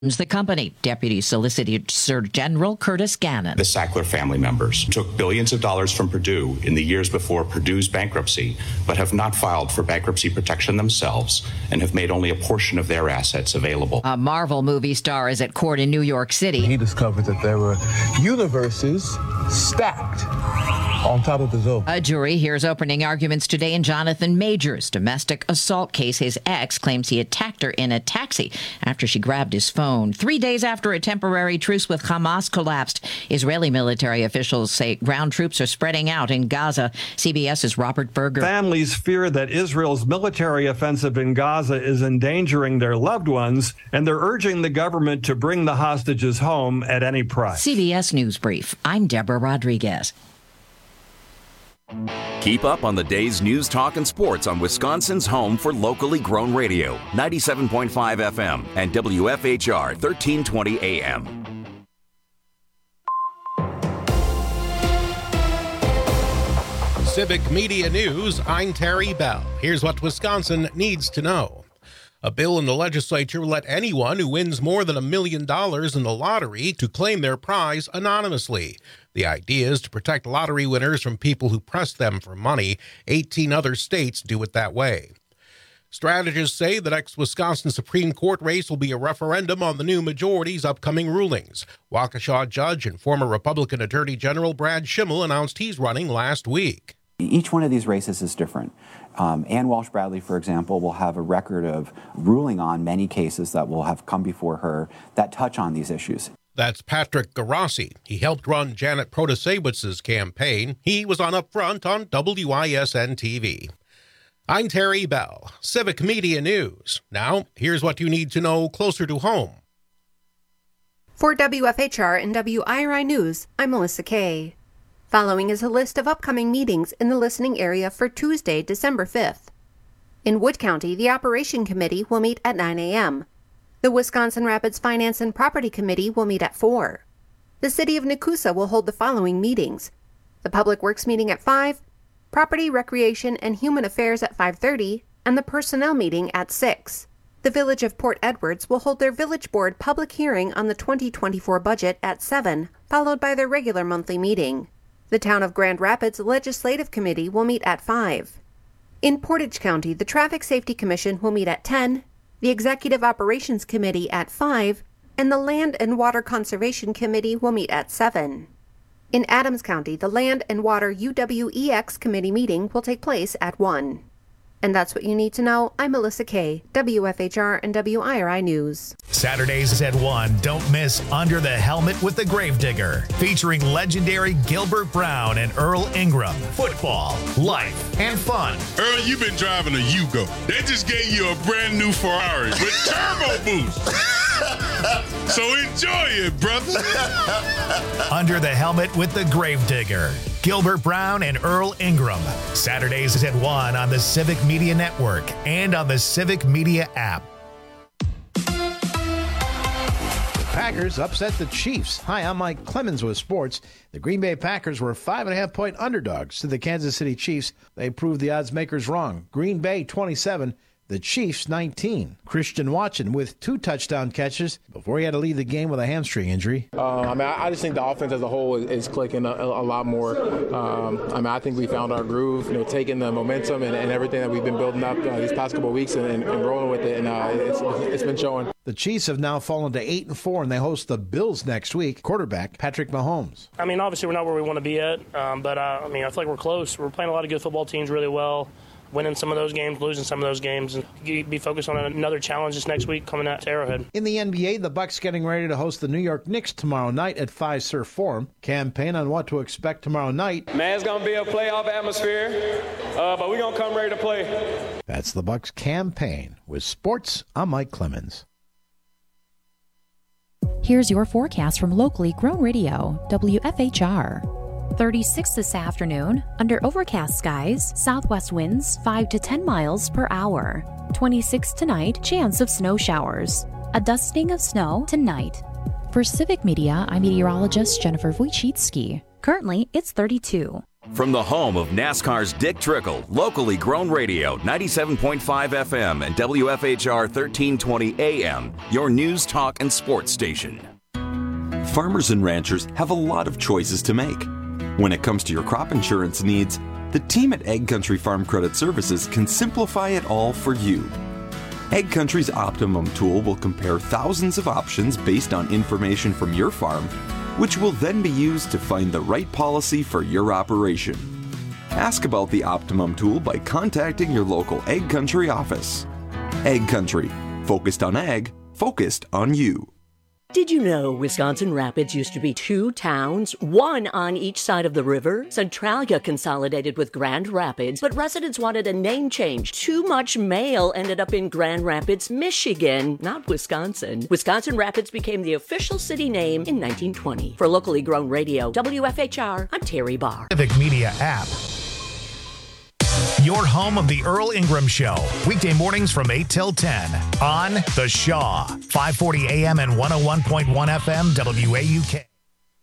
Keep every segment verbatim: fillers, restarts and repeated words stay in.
the company. Deputy Solicitor General Curtis Gannon. The Sackler family members took billions of dollars from Purdue in the years before Purdue's bankruptcy, but have not filed for bankruptcy protection themselves and have made only a portion of their assets available. A Marvel movie star is at court in New York City. He discovered that there were universes stacked on top of his own. A jury hears opening arguments today in Jonathan Major's domestic assault case. His ex claims he attacked her in a taxi after she grabbed his phone. Three days after a temporary truce with Hamas collapsed, Israeli military officials say ground troops are spreading out in Gaza. CBS's Robert Berger. Families fear that Israel's military offensive in Gaza is endangering their loved ones, and they're urging the government to bring the hostages home at any price. C B S News Brief. I'm Deborah Rodriguez. Keep up on the day's news, talk, and sports on Wisconsin's home for locally grown radio, ninety-seven point five F M and W F H R thirteen twenty A M. Civic Media News, I'm Terry Bell. Here's what Wisconsin needs to know. A bill in the legislature will let anyone who wins more than a million dollars in the lottery to claim their prize anonymously. The idea is to protect lottery winners from people who press them for money. eighteen other states do it that way. Strategists say the next Wisconsin Supreme Court race will be a referendum on the new majority's upcoming rulings. Waukesha judge and former Republican Attorney General Brad Schimmel announced he's running last week. Each one of these races is different. Um, Ann Walsh-Bradley, for example, will have a record of ruling on many cases that will have come before her that touch on these issues. That's Patrick Garasi. He helped run Janet Protasewicz's campaign. He was on Up Front on W I S N T V. I'm Terry Bell, Civic Media News. Now, here's what you need to know closer to home. For W F H R and W I R I News, I'm Melissa Kay. Following is a list of upcoming meetings in the listening area for Tuesday, December fifth. In Wood County, the Operation Committee will meet at nine a.m. The Wisconsin Rapids Finance and Property Committee will meet at four. The City of Nakusa will hold the following meetings. The Public Works meeting at five, Property, Recreation, and Human Affairs at five thirty, and the Personnel meeting at six. The Village of Port Edwards will hold their Village Board public hearing on the twenty twenty-four budget at seven, followed by their regular monthly meeting. The Town of Grand Rapids Legislative Committee will meet at five. In Portage County, the Traffic Safety Commission will meet at ten, the Executive Operations Committee at five, and the Land and Water Conservation Committee will meet at seven. In Adams County, the Land and Water U W E X Committee meeting will take place at one. And that's what you need to know. I'm Melissa Kay, W F H R and W I R I News. Saturdays at one, don't miss Under the Helmet with the Gravedigger, featuring legendary Gilbert Brown and Earl Ingram. Football, life, and fun. Earl, you've been driving a Yugo. They just gave you a brand new Ferrari with turbo boost. So enjoy it, brother. Under the Helmet with the Gravedigger, Gilbert Brown and Earl Ingram. Saturdays at one on the Civic Media Network and on the Civic Media app. Packers upset the Chiefs. Hi, I'm Mike Clemens with sports. The Green Bay Packers were five and a half point underdogs to the Kansas City Chiefs. They proved the odds makers wrong. Green Bay twenty-seven, the Chiefs nineteen. Christian Watson with two touchdown catches before he had to leave the game with a hamstring injury. Uh, I mean, I just think the offense as a whole is, is clicking a, a lot more. Um, I mean, I think we found our groove, you know, taking the momentum and, and everything that we've been building up uh, these past couple of weeks and, and, and rolling with it, and uh, it's, it's been showing. The Chiefs have now fallen to eight and four, and they host the Bills next week. Quarterback Patrick Mahomes. I mean, obviously we're not where we want to be at, um, but uh, I mean, I feel like we're close. We're playing a lot of good football teams really well. Winning some of those games, losing some of those games, and be focused on another challenge this next week coming out to Arrowhead. In the N B A, the Bucks getting ready to host the New York Knicks tomorrow night at Fiserv Forum. Campaign on what to expect tomorrow night. Man, it's going to be a playoff atmosphere, uh, but we're going to come ready to play. That's the Bucks campaign. With sports, I'm Mike Clemens. Here's your forecast from locally grown radio, W F H R. thirty-six this afternoon, under overcast skies, southwest winds five to ten miles per hour. twenty-six tonight, chance of snow showers. A dusting of snow tonight. For Civic Media, I'm meteorologist Jennifer Wojcicki. Currently, it's thirty-two. From the home of NASCAR's Dick Trickle, locally grown radio, ninety-seven point five F M and W F H R thirteen twenty A M, your news, talk, and sports station. Farmers and ranchers have a lot of choices to make. When it comes to your crop insurance needs, the team at Ag Country Farm Credit Services can simplify it all for you. Ag Country's Optimum tool will compare thousands of options based on information from your farm, which will then be used to find the right policy for your operation. Ask about the Optimum tool by contacting your local Ag Country office. Ag Country, focused on ag, focused on you. Did you know Wisconsin Rapids used to be two towns, one on each side of the river? Centralia consolidated with Grand Rapids, but residents wanted a name change. Too much mail ended up in Grand Rapids, Michigan, not Wisconsin. Wisconsin Rapids became the official city name in nineteen twenty. For locally grown radio, W F H R, I'm Terry Barr. Civic Media app. Your home of the Earl Ingram Show. Weekday mornings from eight till ten on The Shaw. five forty A M and one oh one point one F M W A U K.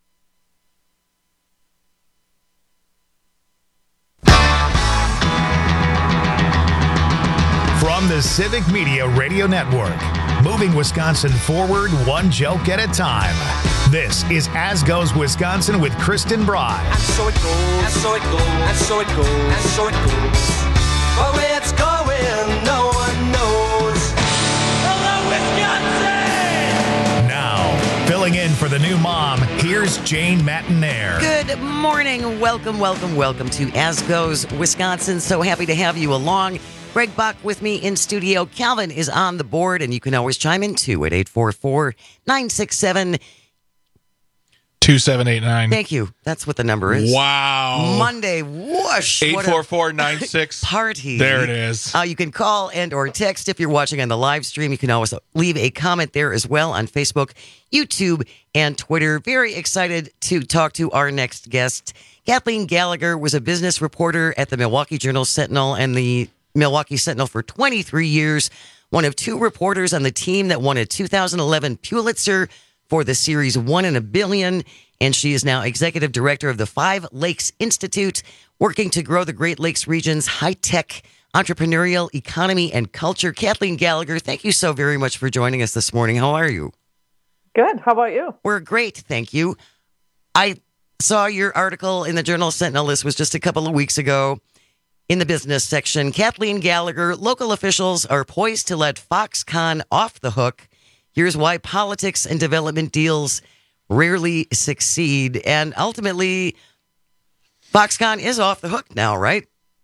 From the Civic Media Radio Network, moving Wisconsin forward one joke at a time. This is As Goes Wisconsin with Kristen Bry. And so it goes, and so it goes, and so it goes, and so it goes. But where it's going, no one knows. Hello, Wisconsin! Now, filling in for the new mom, here's Jane Matinaire. Good morning. Welcome, welcome, welcome to As Goes Wisconsin. So happy to have you along. Greg Bach with me in studio. Calvin is on the board, and you can always chime in too at eight four four, nine six seven, two seven eight nine. Thank you. That's what the number is. Wow. Monday, whoosh. eight four four nine six. Party. There it is. Uh, you can call and or text if you're watching on the live stream. You can always leave a comment there as well on Facebook, YouTube, and Twitter. Very excited to talk to our next guest. Kathleen Gallagher was a business reporter at the Milwaukee Journal-Sentinel and the Milwaukee Sentinel for twenty-three years. One of two reporters on the team that won a two thousand eleven Pulitzer for the series One in a Billion, and she is now executive director of the Five Lakes Institute, working to grow the Great Lakes region's high-tech entrepreneurial economy and culture. Kathleen Gallagher, thank you so very much for joining us this morning. How are you? Good. How about you? We're great, thank you. I saw your article in the Journal-Sentinel. This was just a couple of weeks ago. In the business section, Kathleen Gallagher, local officials are poised to let Foxconn off the hook. Here's why politics and development deals rarely succeed. And ultimately, Foxconn is off the hook now, right?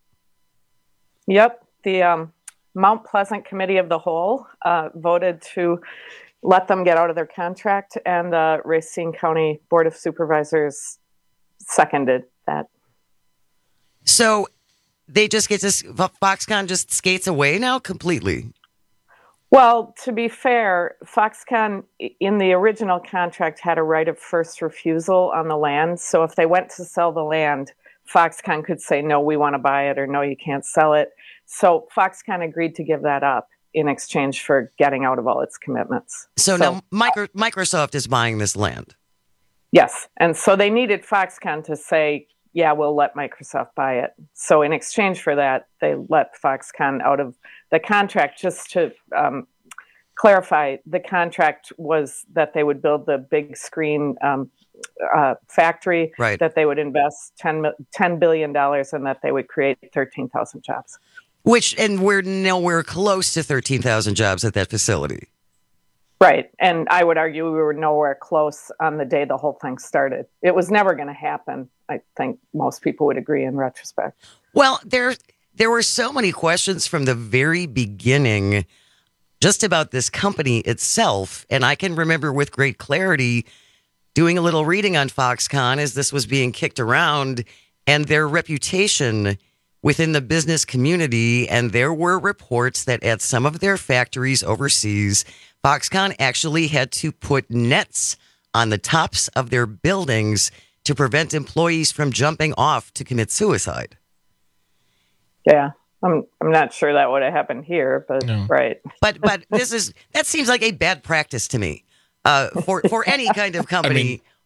Yep. The um, Mount Pleasant Committee of the Whole uh, voted to let them get out of their contract, and the Racine County Board of Supervisors seconded that. So they just get to, Foxconn just skates away now completely? Well, to be fair, Foxconn in the original contract had a right of first refusal on the land. So if they went to sell the land, Foxconn could say, no, we want to buy it, or no, you can't sell it. So Foxconn agreed to give that up in exchange for getting out of all its commitments. So, so now micro, Microsoft is buying this land? Yes. And so they needed Foxconn to say, yeah, we'll let Microsoft buy it. So in exchange for that, they let Foxconn out of the contract. Just to um, clarify, the contract was that they would build the big screen um, uh, factory, right, that they would invest ten billion dollars, and that they would create thirteen thousand jobs. Which, and we're nowhere close to thirteen thousand jobs at that facility. Right. And I would argue we were nowhere close on the day the whole thing started. It was never going to happen. I think most people would agree in retrospect. Well, there there were so many questions from the very beginning just about this company itself. And I can remember with great clarity doing a little reading on Foxconn as this was being kicked around, and their reputation within the business community. And there were reports that at some of their factories overseas, Foxconn actually had to put nets on the tops of their buildings to prevent employees from jumping off to commit suicide. Yeah, I'm I'm not sure that would have happened here, but no. Right. But but this is that seems like a bad practice to me uh, for for any kind of company. I mean,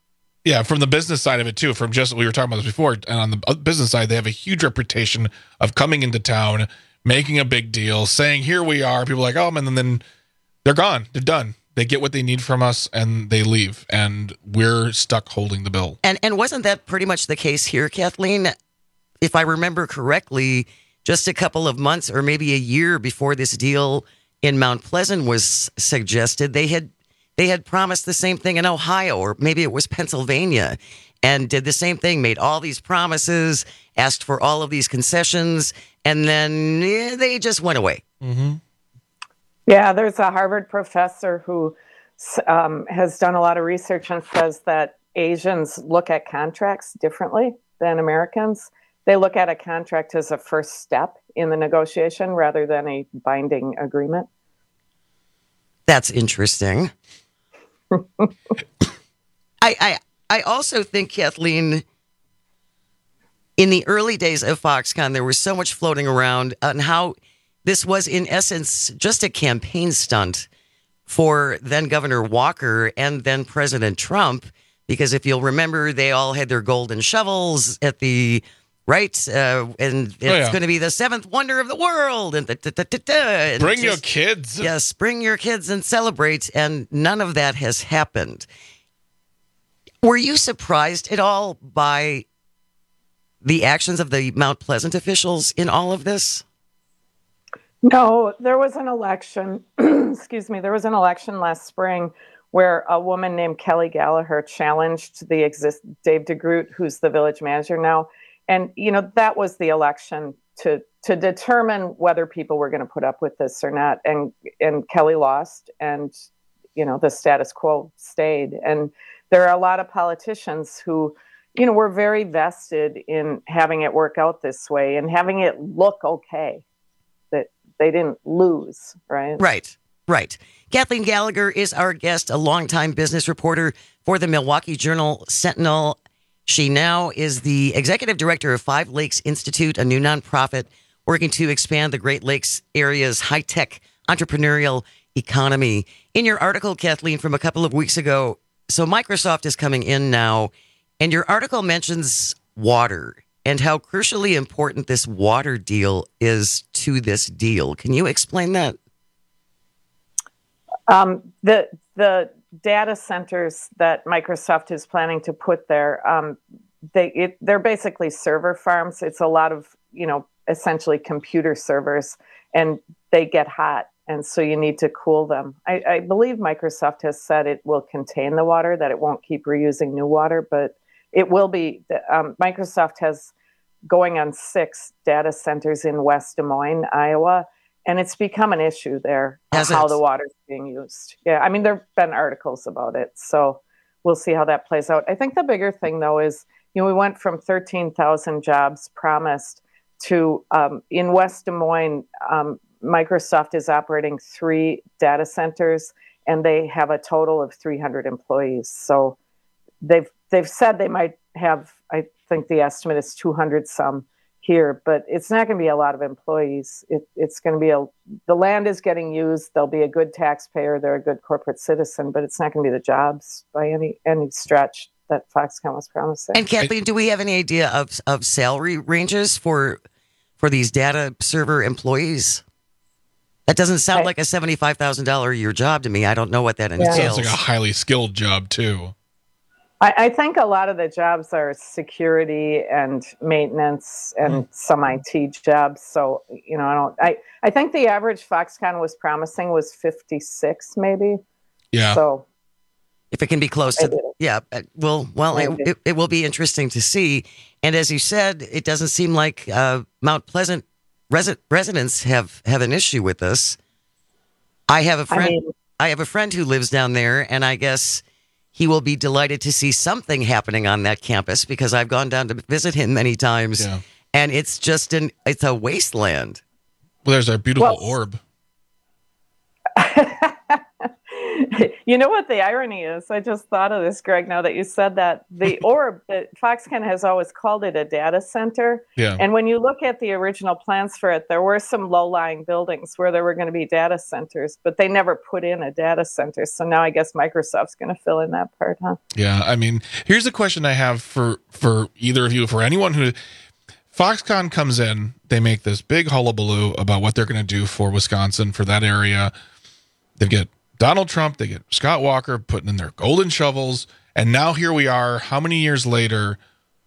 Yeah, from the business side of it too. From just we were talking about this before, and on the business side, they have a huge reputation of coming into town, making a big deal, saying, "Here we are." People are like, "Oh," and then they're gone. They're done. They get what they need from us, and they leave, and we're stuck holding the bill. And and wasn't that pretty much the case here, Kathleen? If I remember correctly, just a couple of months or maybe a year before this deal in Mount Pleasant was suggested, they had they had promised the same thing in Ohio, or maybe it was Pennsylvania, and did the same thing, made all these promises, asked for all of these concessions, and then eh, they just went away. Mm-hmm. Yeah, there's a Harvard professor who um, has done a lot of research and says that Asians look at contracts differently than Americans. They look at a contract as a first step in the negotiation rather than a binding agreement. That's interesting. I, I I also think, Kathleen, in the early days of Foxconn, there was so much floating around on how this was, in essence, just a campaign stunt for then Governor Walker and then President Trump. Because if you'll remember, they all had their golden shovels at the right, uh, and it's oh, yeah. going to be the seventh wonder of the world. And, da, da, da, da, and bring just, your kids. Yes, bring your kids and celebrate. And none of that has happened. Were you surprised at all by the actions of the Mount Pleasant officials in all of this? No, there was an election. excuse me. There was an election last spring where a woman named Kelly Gallagher challenged the exist Dave DeGroot, who's the village manager now. And, you know, that was the election to to determine whether people were going to put up with this or not. And and Kelly lost, and, you know, the status quo stayed. And there are a lot of politicians who, you know, were very vested in having it work out this way and having it look okay, that they didn't lose, right? Right, right. Kathleen Gallagher is our guest, a longtime business reporter for the Milwaukee Journal Sentinel. She now is the executive director of Five Lakes Institute, a new nonprofit working to expand the Great Lakes area's high-tech entrepreneurial economy. In your article, Kathleen, from a couple of weeks ago, so Microsoft is coming in now, and your article mentions water and how crucially important this water deal is to this deal. Can you explain that? Um, the the data centers that Microsoft is planning to put there, um, they it, they're basically server farms. It's a lot of, you know, essentially computer servers, and they get hot, and so you need to cool them. I, I believe Microsoft has said it will contain the water, that it won't keep reusing new water, but it will be. Um, Microsoft has going on six data centers in West Des Moines, Iowa. And it's become an issue there, Has how it? the water's being used. Yeah, I mean, there have been articles about it, so we'll see how that plays out. I think the bigger thing, though, is, you know, we went from thirteen thousand jobs promised to, um, in West Des Moines, um, Microsoft is operating three data centers, and they have a total of three hundred employees. So they've they've said they might have, I think the estimate is two hundred some here, but it's not going to be a lot of employees. It, it's going to be a, the land is getting used. They'll be a good taxpayer. They're a good corporate citizen, but it's not going to be the jobs by any, any stretch that Foxconn was promising. And Kathleen, do we have any idea of, of salary ranges for, for these data server employees? That doesn't sound I, like a seventy-five thousand dollars a year job to me. I don't know what that entails. It sounds like a highly skilled job too. I, I think a lot of the jobs are security and maintenance and mm. some I T jobs. So, you know, I don't, I, I think the average Foxconn was promising was fifty-six maybe. Yeah. So if it can be close to, the, yeah, well, well, it, it, it will be interesting to see. And as you said, it doesn't seem like uh, Mount Pleasant resi- residents have, have an issue with this. I have a friend, I, mean, I have a friend who lives down there, and I guess he will be delighted to see something happening on that campus, because I've gone down to visit him many times, yeah. and it's just an it's a wasteland. Well, there's a beautiful well, orb. You know what the irony is? I just thought of this, Greg, now that you said that. The orb, that Foxconn has always called it a data center. Yeah. And when you look at the original plans for it, there were some low-lying buildings where there were going to be data centers, but they never put in a data center. So now I guess Microsoft's going to fill in that part, huh? Yeah, I mean, here's a question I have for, for either of you, for anyone who... Foxconn comes in, they make this big hullabaloo about what they're going to do for Wisconsin, for that area. They get Donald Trump, they get Scott Walker putting in their golden shovels, and now here we are, how many years later?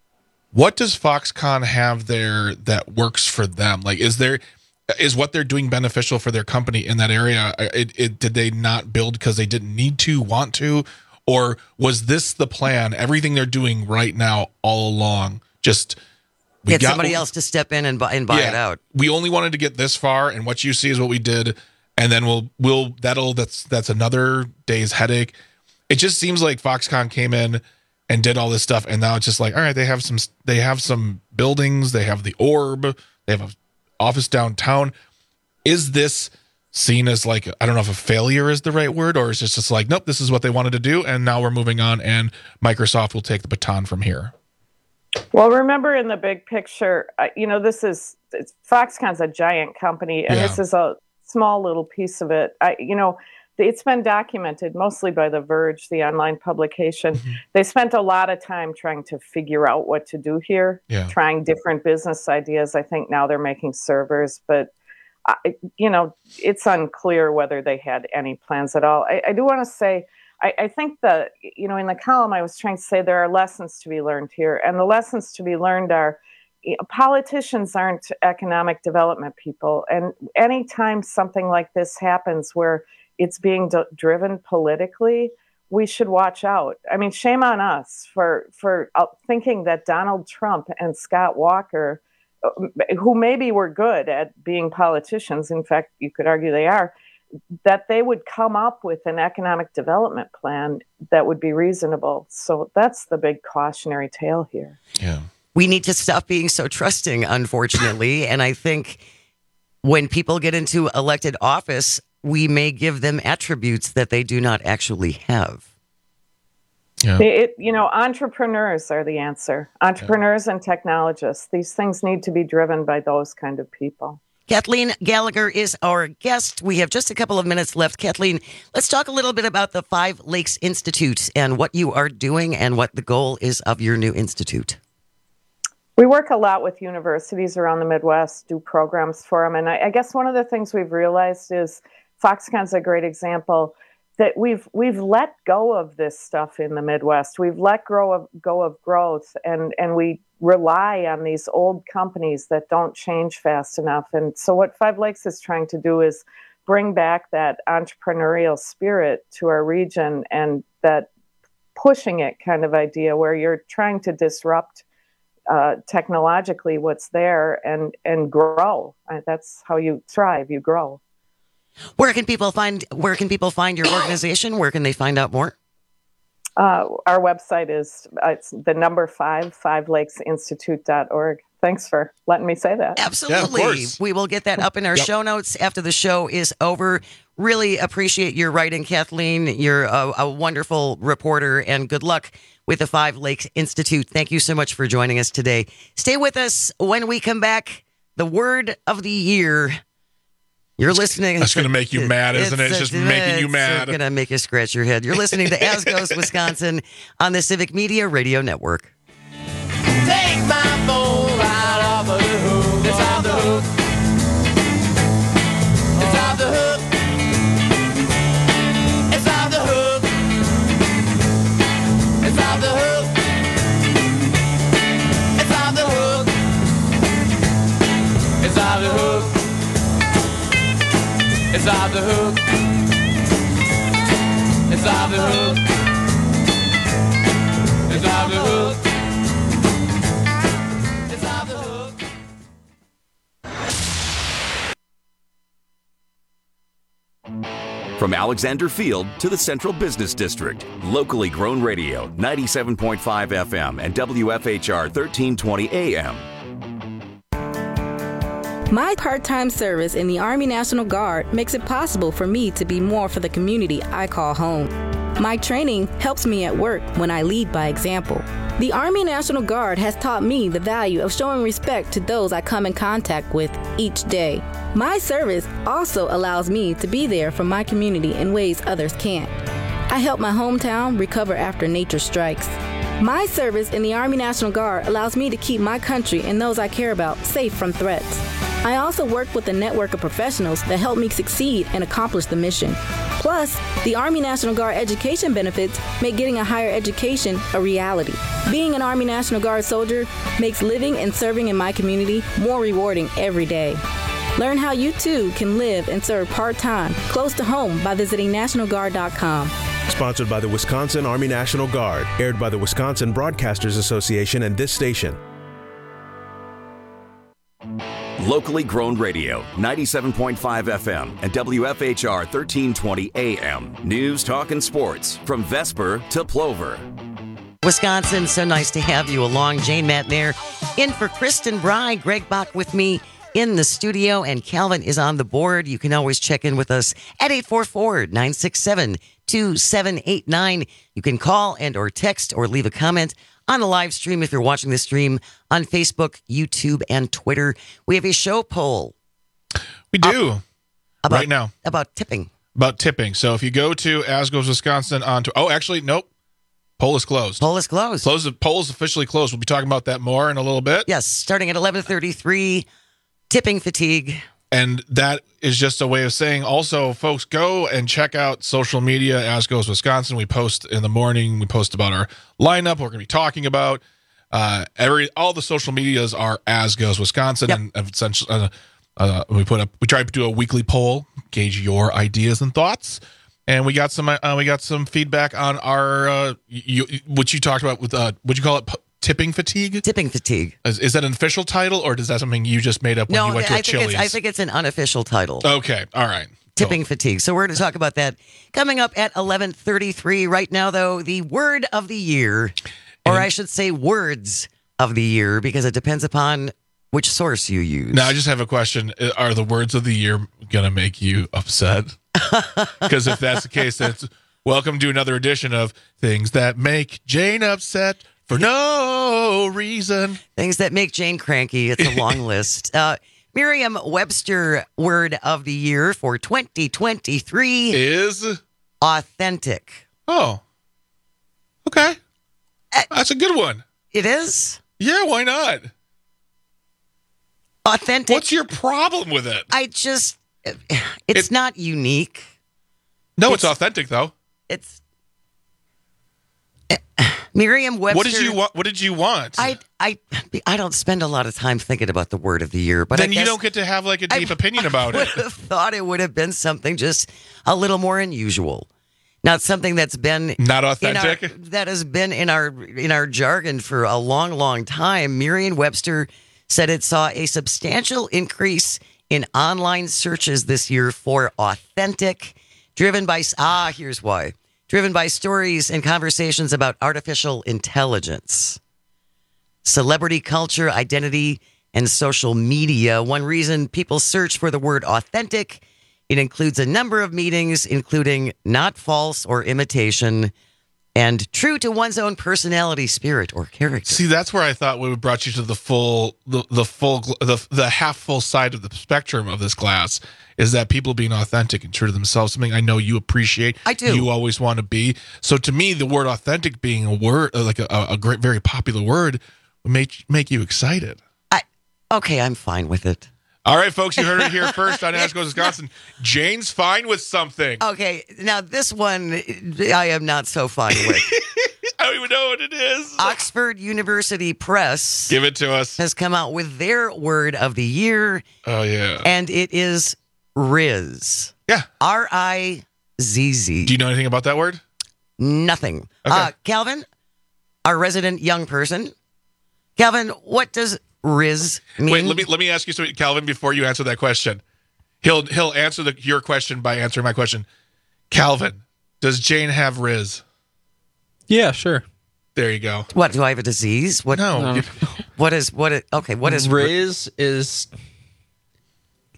What does Foxconn have there that works for them? Like, is there, is what they're doing beneficial for their company in that area? It, it, did they not build because they didn't need to, want to? Or was this the plan, everything they're doing right now all along, just... We Get got, somebody else to step in and buy, and buy yeah, it out. We only wanted to get this far, and what you see is what we did, and then we'll we'll that'll that's that's another day's headache. It just seems like Foxconn came in and did all this stuff, and now it's just like, all right, they have some they have some buildings, they have the Orb, they have an office downtown. Is this seen as like, I don't know if a failure is the right word, or is it just like, nope, this is what they wanted to do, and now we're moving on, and Microsoft will take the baton from here? Well, remember in the big picture, uh, you know, this is it's, Foxconn's a giant company, and Yeah. this is a small little piece of it. I, you know, it's been documented mostly by The Verge, the online publication. Mm-hmm. They spent a lot of time trying to figure out what to do here, Yeah. trying different business ideas. I think now they're making servers, but, I, you know, it's unclear whether they had any plans at all. I, I do want to say, I, I think that, you know, in the column, I was trying to say there are lessons to be learned here. And the lessons to be learned are, you know, politicians aren't economic development people. And anytime something like this happens where it's being d- driven politically, we should watch out. I mean, shame on us for, for uh, thinking that Donald Trump and Scott Walker, uh, who maybe were good at being politicians, in fact, you could argue they are, that they would come up with an economic development plan that would be reasonable. So that's the big cautionary tale here. Yeah. We need to stop being so trusting, unfortunately. And I think when people get into elected office, we may give them attributes that they do not actually have. Yeah. It, you know, entrepreneurs are the answer. Entrepreneurs yeah. and technologists. These things need to be driven by those kind of people. Kathleen Gallagher is our guest. We have just a couple of minutes left. Kathleen, let's talk a little bit about the Five Lakes Institute and what you are doing and what the goal is of your new institute. We work a lot with universities around the Midwest, do programs for them. And I, I guess one of the things we've realized is Foxconn's a great example that we've we've let go of this stuff in the Midwest. We've let go of, go of growth, and, and we rely on these old companies that don't change fast enough. And so what Five Lakes is trying to do is bring back that entrepreneurial spirit to our region, and that pushing it kind of idea where you're trying to disrupt uh, technologically what's there and, and grow. Uh, that's how you thrive, you grow. Where can people find where can people find your organization? Where can they find out more? Uh, our website is uh, it's the number five, five lakes institute dot org. Thanks for letting me say that. Absolutely. Yeah, we will get that up in our yep. show notes after the show is over. Really appreciate your writing, Kathleen. You're a, a wonderful reporter, and good luck with the Five Lakes Institute. Thank you so much for joining us today. Stay with us when we come back. The word of the year. You're listening. That's going to make you mad, isn't it? It's just making you mad. It's going to make you scratch your head. You're listening to As Goes Wisconsin on the Civic Media Radio Network. Take my phone right off of the hook. It's off the hook. It's off the hook. It's off the hook. It's off the hook. It's off the hook. It's off the hook. It's off the hook. It's off the hook. It's off the hook. It's off the hook. From Alexander Field to the Central Business District, locally grown radio, ninety-seven point five F M and W F H R thirteen twenty A M. My part-time service in the Army National Guard makes it possible for me to be more for the community I call home. My training helps me at work when I lead by example. The Army National Guard has taught me the value of showing respect to those I come in contact with each day. My service also allows me to be there for my community in ways others can't. I help my hometown recover after nature strikes. My service in the Army National Guard allows me to keep my country and those I care about safe from threats. I also work with a network of professionals that help me succeed and accomplish the mission. Plus, the Army National Guard education benefits make getting a higher education a reality. Being an Army National Guard soldier makes living and serving in my community more rewarding every day. Learn how you too can live and serve part-time, close to home by visiting national guard dot com. Sponsored by the Wisconsin Army National Guard. Aired by the Wisconsin Broadcasters Association and this station. Locally grown radio, ninety-seven point five F M and W F H R thirteen twenty A M. News, talk, and sports from Vesper to Plover. Wisconsin, so nice to have you along. Jane Matnair in for Kristen Bry. Greg Bach with me in the studio, and Calvin is on the board. You can always check in with us at eight four four, nine six seven, two seven eight nine. You can call and or text or leave a comment on the live stream if you're watching the stream on Facebook, YouTube, and Twitter. We have a show poll. We do. Uh, about, right now. About tipping. About tipping. So if you go to As Goes Wisconsin on to, oh, actually, nope. Poll is closed. Poll is closed. Close, poll is officially closed. We'll be talking about that more in a little bit. Yes, starting at eleven thirty-three, tipping fatigue. And that is just a way of saying also, folks, go and check out social media, As Goes Wisconsin. We post in the morning. We post about our lineup. We're going to be talking about uh, every all the social medias are As Goes Wisconsin. Yep. And essentially, uh, uh, we put up, we try to do a weekly poll, gauge your ideas and thoughts. And we got some, uh, we got some feedback on our, uh, you, what you talked about with, uh, what'd you call it? Tipping fatigue? Tipping fatigue. Is, is that an official title, or is that something you just made up when no, you went to I a think Chili's? It's, I think it's an unofficial title. Okay, all right. Tipping fatigue. So we're going to talk about that coming up at eleven thirty-three. Right now, though, the word of the year, or I should say words of the year, because it depends upon which source you use. Now, I just have a question. Are the words of the year going to make you upset? Because if that's the case, that's welcome to another edition of Things That Make Jane Upset for No Reason. Things that make Jane cranky. It's a long list. Uh, Merriam-Webster word of the year for twenty twenty-three is authentic. Oh, okay. That's a good one. It is? Yeah, why not? Authentic. What's your problem with it? I just, it's it, not unique. No, it's, it's authentic, though. It's Merriam-Webster. What did you want? What did you want? I I I don't spend a lot of time thinking about the word of the year, but then I you don't get to have like a deep I, opinion about I it. I would have thought it would have been something just a little more unusual, not something that's been not authentic. Our, that has been in our in our jargon for a long, long time. Merriam-Webster said it saw a substantial increase in online searches this year for authentic, driven by ah. Here's why. Driven by stories and conversations about artificial intelligence, celebrity culture, identity, and social media. One reason people search for the word authentic, it includes a number of meanings, including not false or imitation, and true to one's own personality, spirit, or character. See, that's where I thought we would brought you to the full, the, the full, the the half full side of the spectrum of this glass. Is that people being authentic and true to themselves, something I know you appreciate. I do. You always want to be. So to me, the word authentic being a word, like a, a great, very popular word, would make, make you excited. I Okay, I'm fine with it. All right, folks, you heard it here first on As Goes Wisconsin. Jane's fine with something. Okay, now this one I am not so fine with. I don't even know what it is. Oxford University Press. Give it to us. Has come out with their word of the year. Oh, yeah. And it is Riz. Yeah. R I Z Z. Do you know anything about that word? Nothing. Okay. Uh, Calvin, our resident young person. Calvin, what does Riz mean? Wait, let me let me ask you something, Calvin, before you answer that question. He'll he'll answer the, your question by answering my question. Calvin, does Jane have Riz? Yeah, sure. There you go. What, do I have a disease? What? No. no. What is what? Is, okay, what is Riz? Is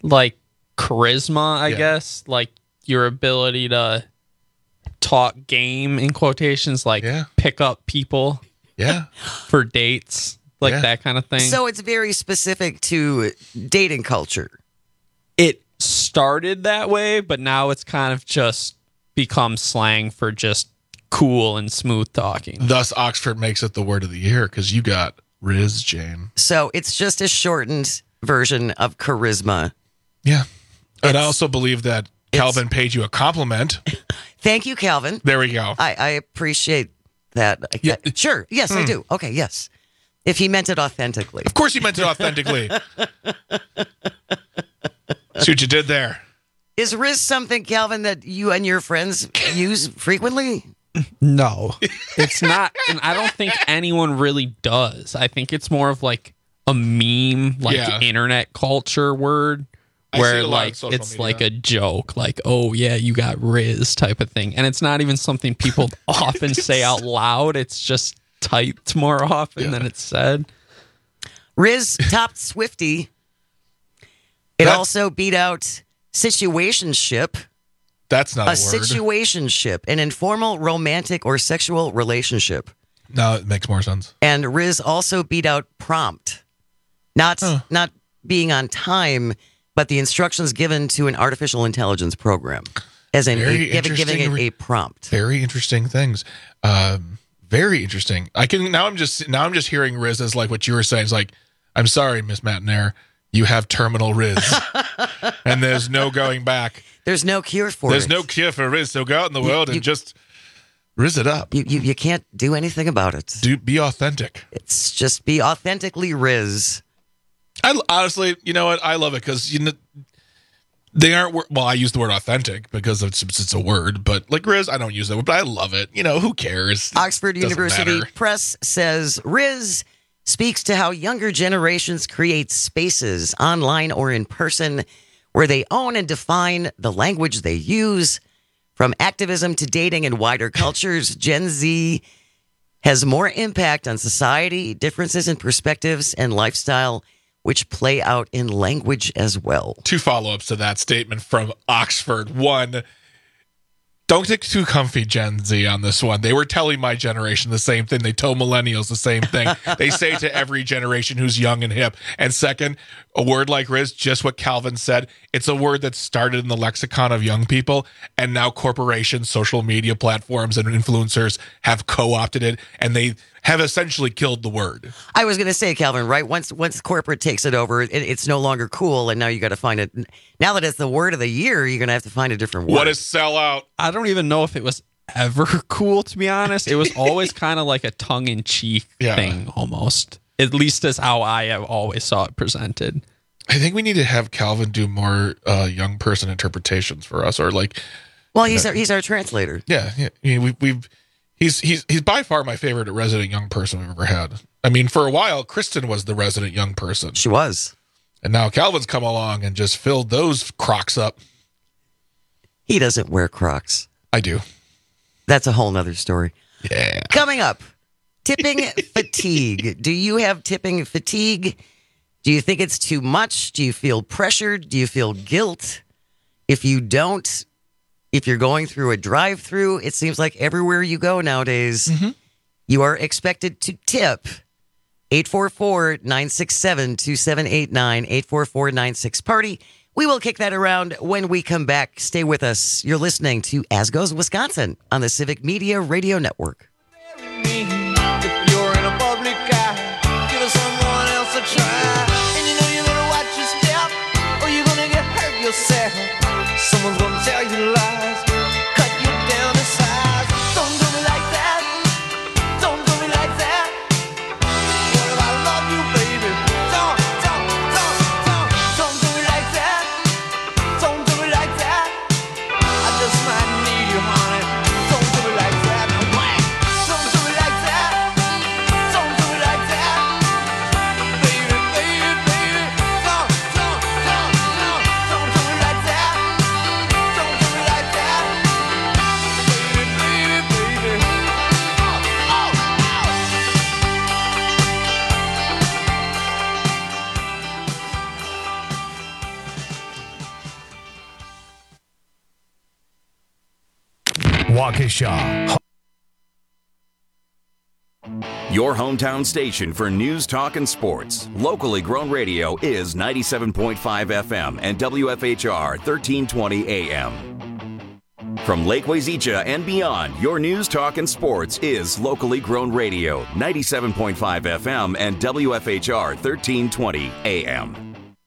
like charisma, I Yeah. guess, like your ability to talk game in quotations, like Yeah. pick up people, Yeah, for dates, like Yeah. that kind of thing. So it's very specific to dating culture. It started that way, but now it's kind of just become slang for just cool and smooth talking. Thus, Oxford makes it the word of the year because you got Riz, Jane. So it's just a shortened version of charisma. Yeah. And I also believe that Calvin paid you a compliment. Thank you, Calvin. There we go. I, I appreciate that. Yeah. Sure. Yes, I Hmm. do. Okay, yes. If he meant it authentically. Of course, you meant it authentically. See what you did there. Is Riz something, Calvin, that you and your friends use frequently? No, it's not. And I don't think anyone really does. I think it's more of like a meme, like Yeah. internet culture word, I see where it a lot on like social it's media. like a joke, like, oh yeah, you got Riz type of thing. And it's not even something people often say out loud. It's just typed more often than it's said. Riz topped Swiftie. It That- also beat out situationship. That's not a a, word. situationship, an informal romantic or sexual relationship. No, it makes more sense. And Riz also beat out prompt. Not not being on time, but the instructions given to an artificial intelligence program. As in Very a, giving, giving it interesting a prompt. Very interesting things. Um, very interesting. I can now. I'm just now. I'm just hearing Riz as like what you were saying. It's like, I'm sorry, Miss Matinaire, you have terminal Riz, and there's no going back. There's no cure for There's it. no cure for Riz. So go out in the You- world you- and just Riz it up. You, you you can't do anything about it. Do be authentic. It's just be authentically Riz. I honestly, you know what? I love it because you know they aren't. wor- Well, I use the word authentic because it's it's a word, but like Riz, I don't use that word. But I love it. You know, who cares? Oxford Doesn't University matter. Press says Riz speaks to how younger generations create spaces, online or in person, where they own and define the language they use. From activism to dating and wider cultures, Gen Z has more impact on society, differences in perspectives and lifestyle, which play out in language as well. Two follow-ups to that statement from Oxford. One, don't get too comfy, Gen Z, on this one. They were telling my generation the same thing. They told millennials the same thing. They say to every generation who's young and hip. And second, a word like Riz, just what Calvin said, it's a word that started in the lexicon of young people, and now corporations, social media platforms, and influencers have co-opted it, and they have essentially killed the word. I was going to say, Calvin, right? Once once corporate takes it over, it, it's no longer cool, and now you got to find it. Now that it's the word of the year, you're going to have to find a different word. What is sellout? I don't even know if it was ever cool, to be honest. It was always kind of like a tongue-in-cheek Yeah. thing, almost. At least as how I have always saw it presented. I think we need to have Calvin do more uh, young person interpretations for us, or like, Well, he's our, he's our translator. yeah, yeah. I mean, we, we've he's he's he's by far my favorite resident young person we've ever had. I mean, for a while, Kristen was the resident young person. She was, and now Calvin's come along and just filled those Crocs up. He doesn't wear Crocs. I do. That's a whole nother story. Yeah. Coming up, tipping fatigue. Do you have tipping fatigue? Do you think it's too much? Do you feel pressured? Do you feel guilt? If you don't, if you're going through a drive-through, it seems like everywhere you go nowadays, you are expected to tip. eight four four, nine six seven, two seven eight nine, eight four four nine six party. We will kick that around when we come back. Stay with us. You're listening to As Goes Wisconsin on the Civic Media Radio Network. If you're in a public eye, give someone else a try. And you know you better watch your step, or you're gonna get hurt yourself. Someone's gonna tell you lies, cut you down to size. Don't do me like that. Don't do me like that. What if I love you, baby? Don't, don't, don't, don't, don't do me like that. Don't do me like that. I just might need you, honey. Don't do me like that. Now, wait. Don't do me like that. Don't do me like that. Baby, baby, baby. Don't, don't, don't, don't, don't do me like that. Don't do me like that. Waukesha. Your hometown station for news, talk, and sports. Locally grown radio is ninety-seven point five F M and W F H R thirteen twenty A M. From Lake Wazeecha and beyond, your news, talk, and sports is locally grown radio, ninety-seven point five F M and W F H R thirteen twenty A M.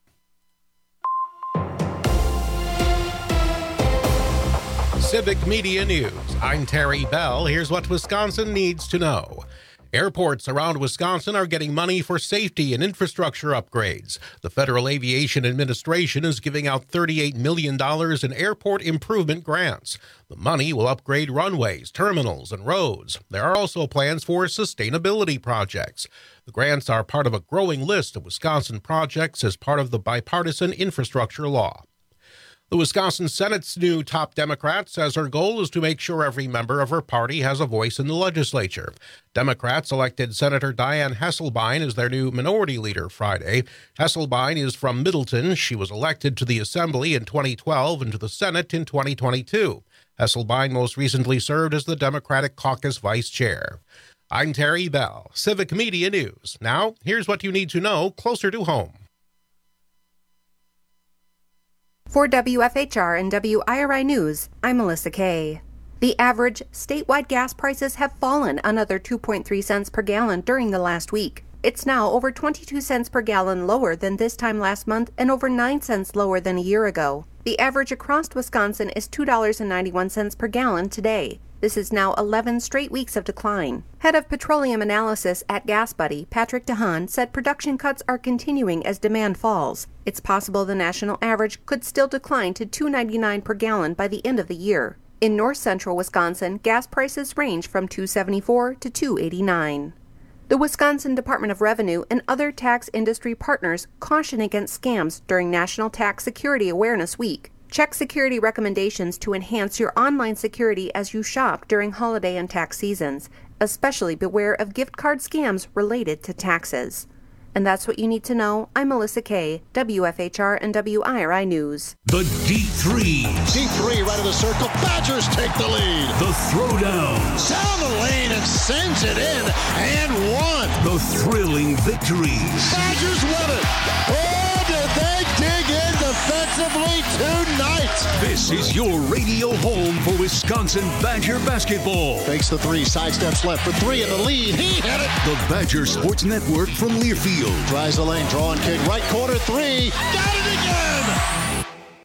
Civic Media News. I'm Terry Bell. Here's what Wisconsin needs to know. Airports around Wisconsin are getting money for safety and infrastructure upgrades. The Federal Aviation Administration is giving out thirty-eight million dollars in airport improvement grants. The money will upgrade runways, terminals, and roads. There are also plans for sustainability projects. The grants are part of a growing list of Wisconsin projects as part of the bipartisan infrastructure law. The Wisconsin Senate's new top Democrat says her goal is to make sure every member of her party has a voice in the legislature. Democrats elected Senator Dianne Hesselbein as their new minority leader Friday. Hesselbein is from Middleton. She was elected to the Assembly in twenty twelve and to the Senate in twenty twenty-two. Hesselbein most recently served as the Democratic Caucus Vice Chair. I'm Terry Bell, Civic Media News. Now, here's what you need to know closer to home. For W F H R and W I R I News, I'm Melissa Kay. The average statewide gas prices have fallen another two point three cents per gallon during the last week. It's now over twenty-two cents per gallon lower than this time last month and over nine cents lower than a year ago. The average across Wisconsin is two dollars and ninety-one cents per gallon today. This is now eleven straight weeks of decline. Head of Petroleum Analysis at GasBuddy, Patrick DeHaan, said production cuts are continuing as demand falls. It's possible the national average could still decline to two dollars and ninety-nine cents per gallon by the end of the year. In north central Wisconsin, gas prices range from two dollars and seventy-four cents to two dollars and eighty-nine cents. The Wisconsin Department of Revenue and other tax industry partners caution against scams during National Tax Security Awareness Week. Check security recommendations to enhance your online security as you shop during holiday and tax seasons. Especially beware of gift card scams related to taxes. And that's what you need to know. I'm Melissa Kay, W F H R and W I R I News. The deep threes. Deep three right of the circle. Badgers take the lead. The throwdowns. Down the lane and sends it in and one. The thrilling victories. Badgers win it. Oh, did they dig in defensively tonight? This is your radio home for Wisconsin Badger basketball. Fakes the three, sidesteps left for three in the lead. He hit it. The Badger Sports Network from Learfield. Tries the lane, drawing kick, right corner, three. Got it again!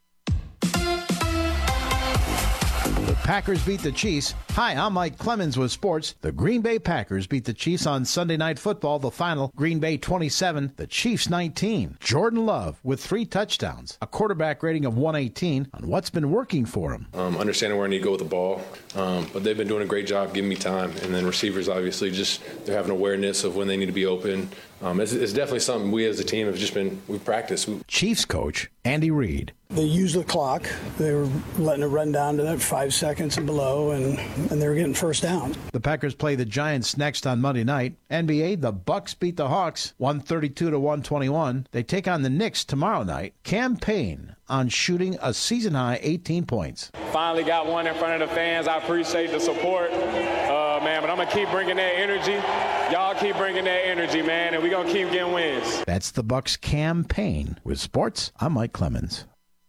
The Packers beat the Chiefs. Hi, I'm Mike Clemens with sports. The Green Bay Packers beat the Chiefs on Sunday Night Football. The final, Green Bay twenty-seven, the Chiefs nineteen. Jordan Love with three touchdowns, a quarterback rating of one eighteen on what's been working for him. Um, understanding where I need to go with the ball, um, but they've been doing a great job giving me time. And then receivers, obviously, just they're having awareness of when they need to be open. Um, it's, it's definitely something we as a team have just been, we've practiced. Chiefs coach Andy Reid. They used the clock. They were letting it run down to that five seconds and below, and, and they were getting first down. The Packers play the Giants next on Monday night. N B A, the Bucks beat the Hawks one thirty-two to one twenty-one. They take on the Knicks tomorrow night. Cam Payne on shooting a season-high eighteen points. Finally got one in front of the fans. I appreciate the support, uh, man, but I'm going to keep bringing that energy. Y'all keep bringing that energy, man, and we're going to keep getting wins. That's the Bucks' Cam Payne. With sports, I'm Mike Clemens.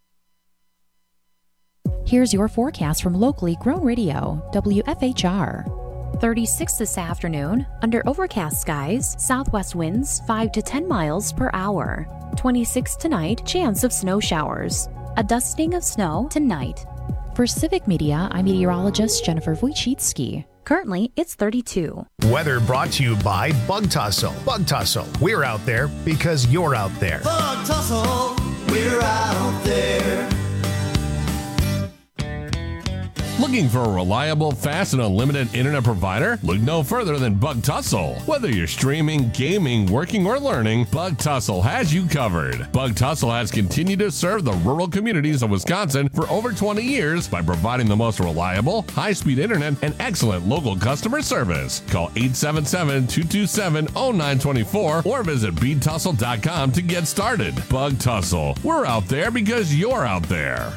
Here's your forecast from locally grown radio, W F H R. thirty-six this afternoon, under overcast skies, southwest winds five to ten miles per hour. twenty-six tonight, chance of snow showers. A dusting of snow tonight. For Civic Media, I'm meteorologist Jennifer Wojcicki. Currently, it's thirty-two. Weather brought to you by Bug Tussle. Bug Tussle, we're out there because you're out there. Bug Tussle, we're out there. Looking for a reliable, fast, and unlimited internet provider? Look no further than Bug Tussle. Whether you're streaming, gaming, working, or learning, Bug Tussle has you covered. Bug Tussle has continued to serve the rural communities of Wisconsin for over twenty years by providing the most reliable, high-speed internet and excellent local customer service. Call eight seven seven, two two seven, zero nine two four or visit bead tussle dot com to get started. Bug Tussle. We're out there because you're out there.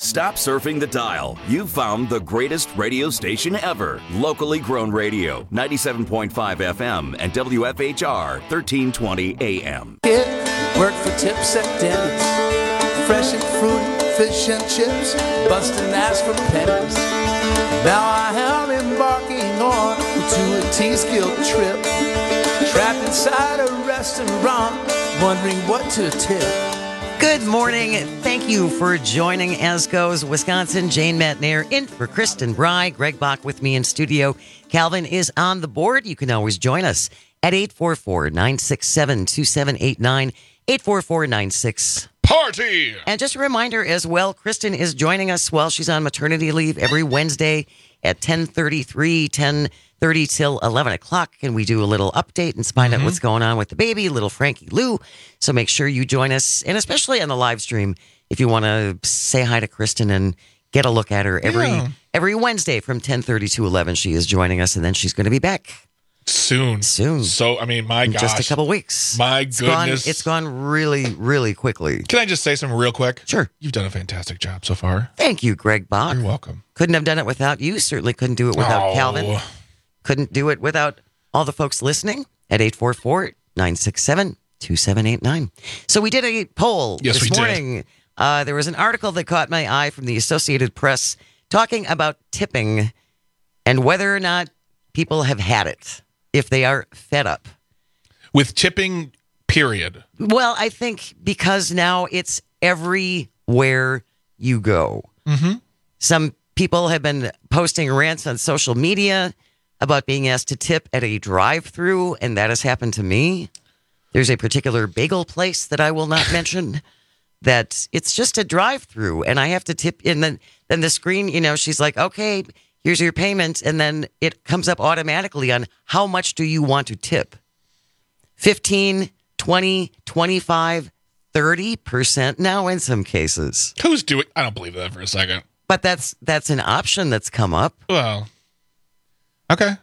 Stop surfing the dial. You've found the greatest radio station ever. Locally grown radio, ninety-seven point five F M and W F H R, thirteen twenty A M. Work for tips at Denny's. Fresh and fruity, fish and chips, busting ass for pennies. Now I am embarking on to a T-skill trip. Trapped inside a restaurant, wondering what to tip. Good morning. Thank you for joining As Goes Wisconsin. Jane Matnair in for Kristen Bry. Greg Bach with me in studio. Calvin is on the board. You can always join us at eight four four, nine six seven, two seven eight nine, eight four four nine six. Party! And just a reminder as well, Kristen is joining us while she's on maternity leave every Wednesday at ten thirty-three, ten thirty till eleven o'clock, and we do a little update and find mm-hmm. out what's going on with the baby, little Frankie Lou. So make sure you join us, and especially on the live stream, if you want to say hi to Kristen and get a look at her every yeah. every Wednesday from ten thirty to eleven. She is joining us, and then she's going to be back soon. Soon. So, I mean, my In gosh. just a couple weeks. My it's goodness. Gone, it's gone really, really quickly. Can I just say something real quick? Sure. You've done a fantastic job so far. Thank you, Greg Bach. You're welcome. Couldn't have done it without you. Certainly couldn't do it without oh. Calvin. Couldn't do it without all the folks listening at eight four four, nine six seven, two seven eight nine. So we did a poll yes, this we morning. Did. Uh, there was an article that caught my eye from the Associated Press talking about tipping and whether or not people have had it, if they are fed up. With tipping, period. Well, I think because now it's everywhere you go. Mm-hmm. Some people have been posting rants on social media about being asked to tip at a drive-thru, and that has happened to me. There's a particular bagel place that I will not mention that it's just a drive-thru, and I have to tip. And then, then the screen, you know, she's like, okay, here's your payment, and then it comes up automatically on how much do you want to tip? fifteen, twenty, twenty-five, thirty percent now in some cases. Who's doing? I don't believe that for a second. But that's that's an option that's come up. Well, okay.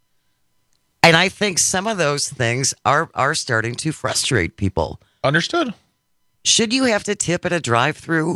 And I think some of those things are, are starting to frustrate people. Understood. Should you have to tip at a drive-thru?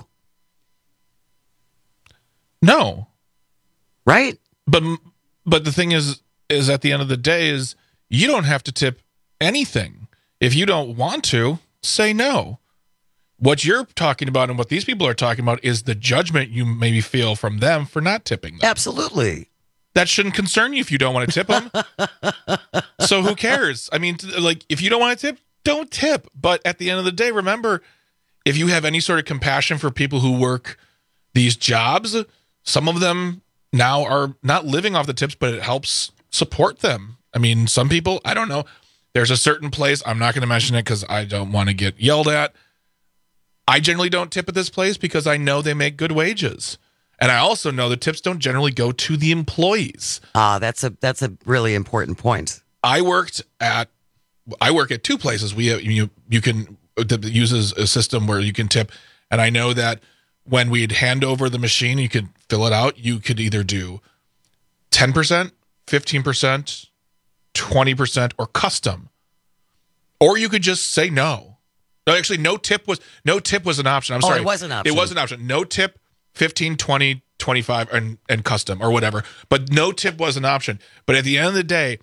No. Right? But but the thing is, is at the end of the day is you don't have to tip anything. If you don't want to, say no. What you're talking about and what these people are talking about is the judgment you maybe feel from them for not tipping them. Absolutely. That shouldn't concern you if you don't want to tip them. So who cares? I mean, like, if you don't want to tip, don't tip. But at the end of the day, remember, if you have any sort of compassion for people who work these jobs, some of them now are not living off the tips, but it helps support them. I mean, some people, I don't know. There's a certain place, I'm not going to mention it because I don't want to get yelled at. I generally don't tip at this place because I know they make good wages. And I also know the tips don't generally go to the employees. Ah, that's a that's a really important point. I worked at I work at two places. We have, you you can that uses a system where you can tip, and I know that when we'd hand over the machine, you could fill it out. You could either do ten percent, fifteen percent, twenty percent, or custom, or you could just say no. No, actually, no tip was no tip was an option. I'm oh, sorry, it was an option. It was an option. No tip. fifteen, twenty, twenty-five, and, and custom or whatever. But no tip was an option. But at the end of the day,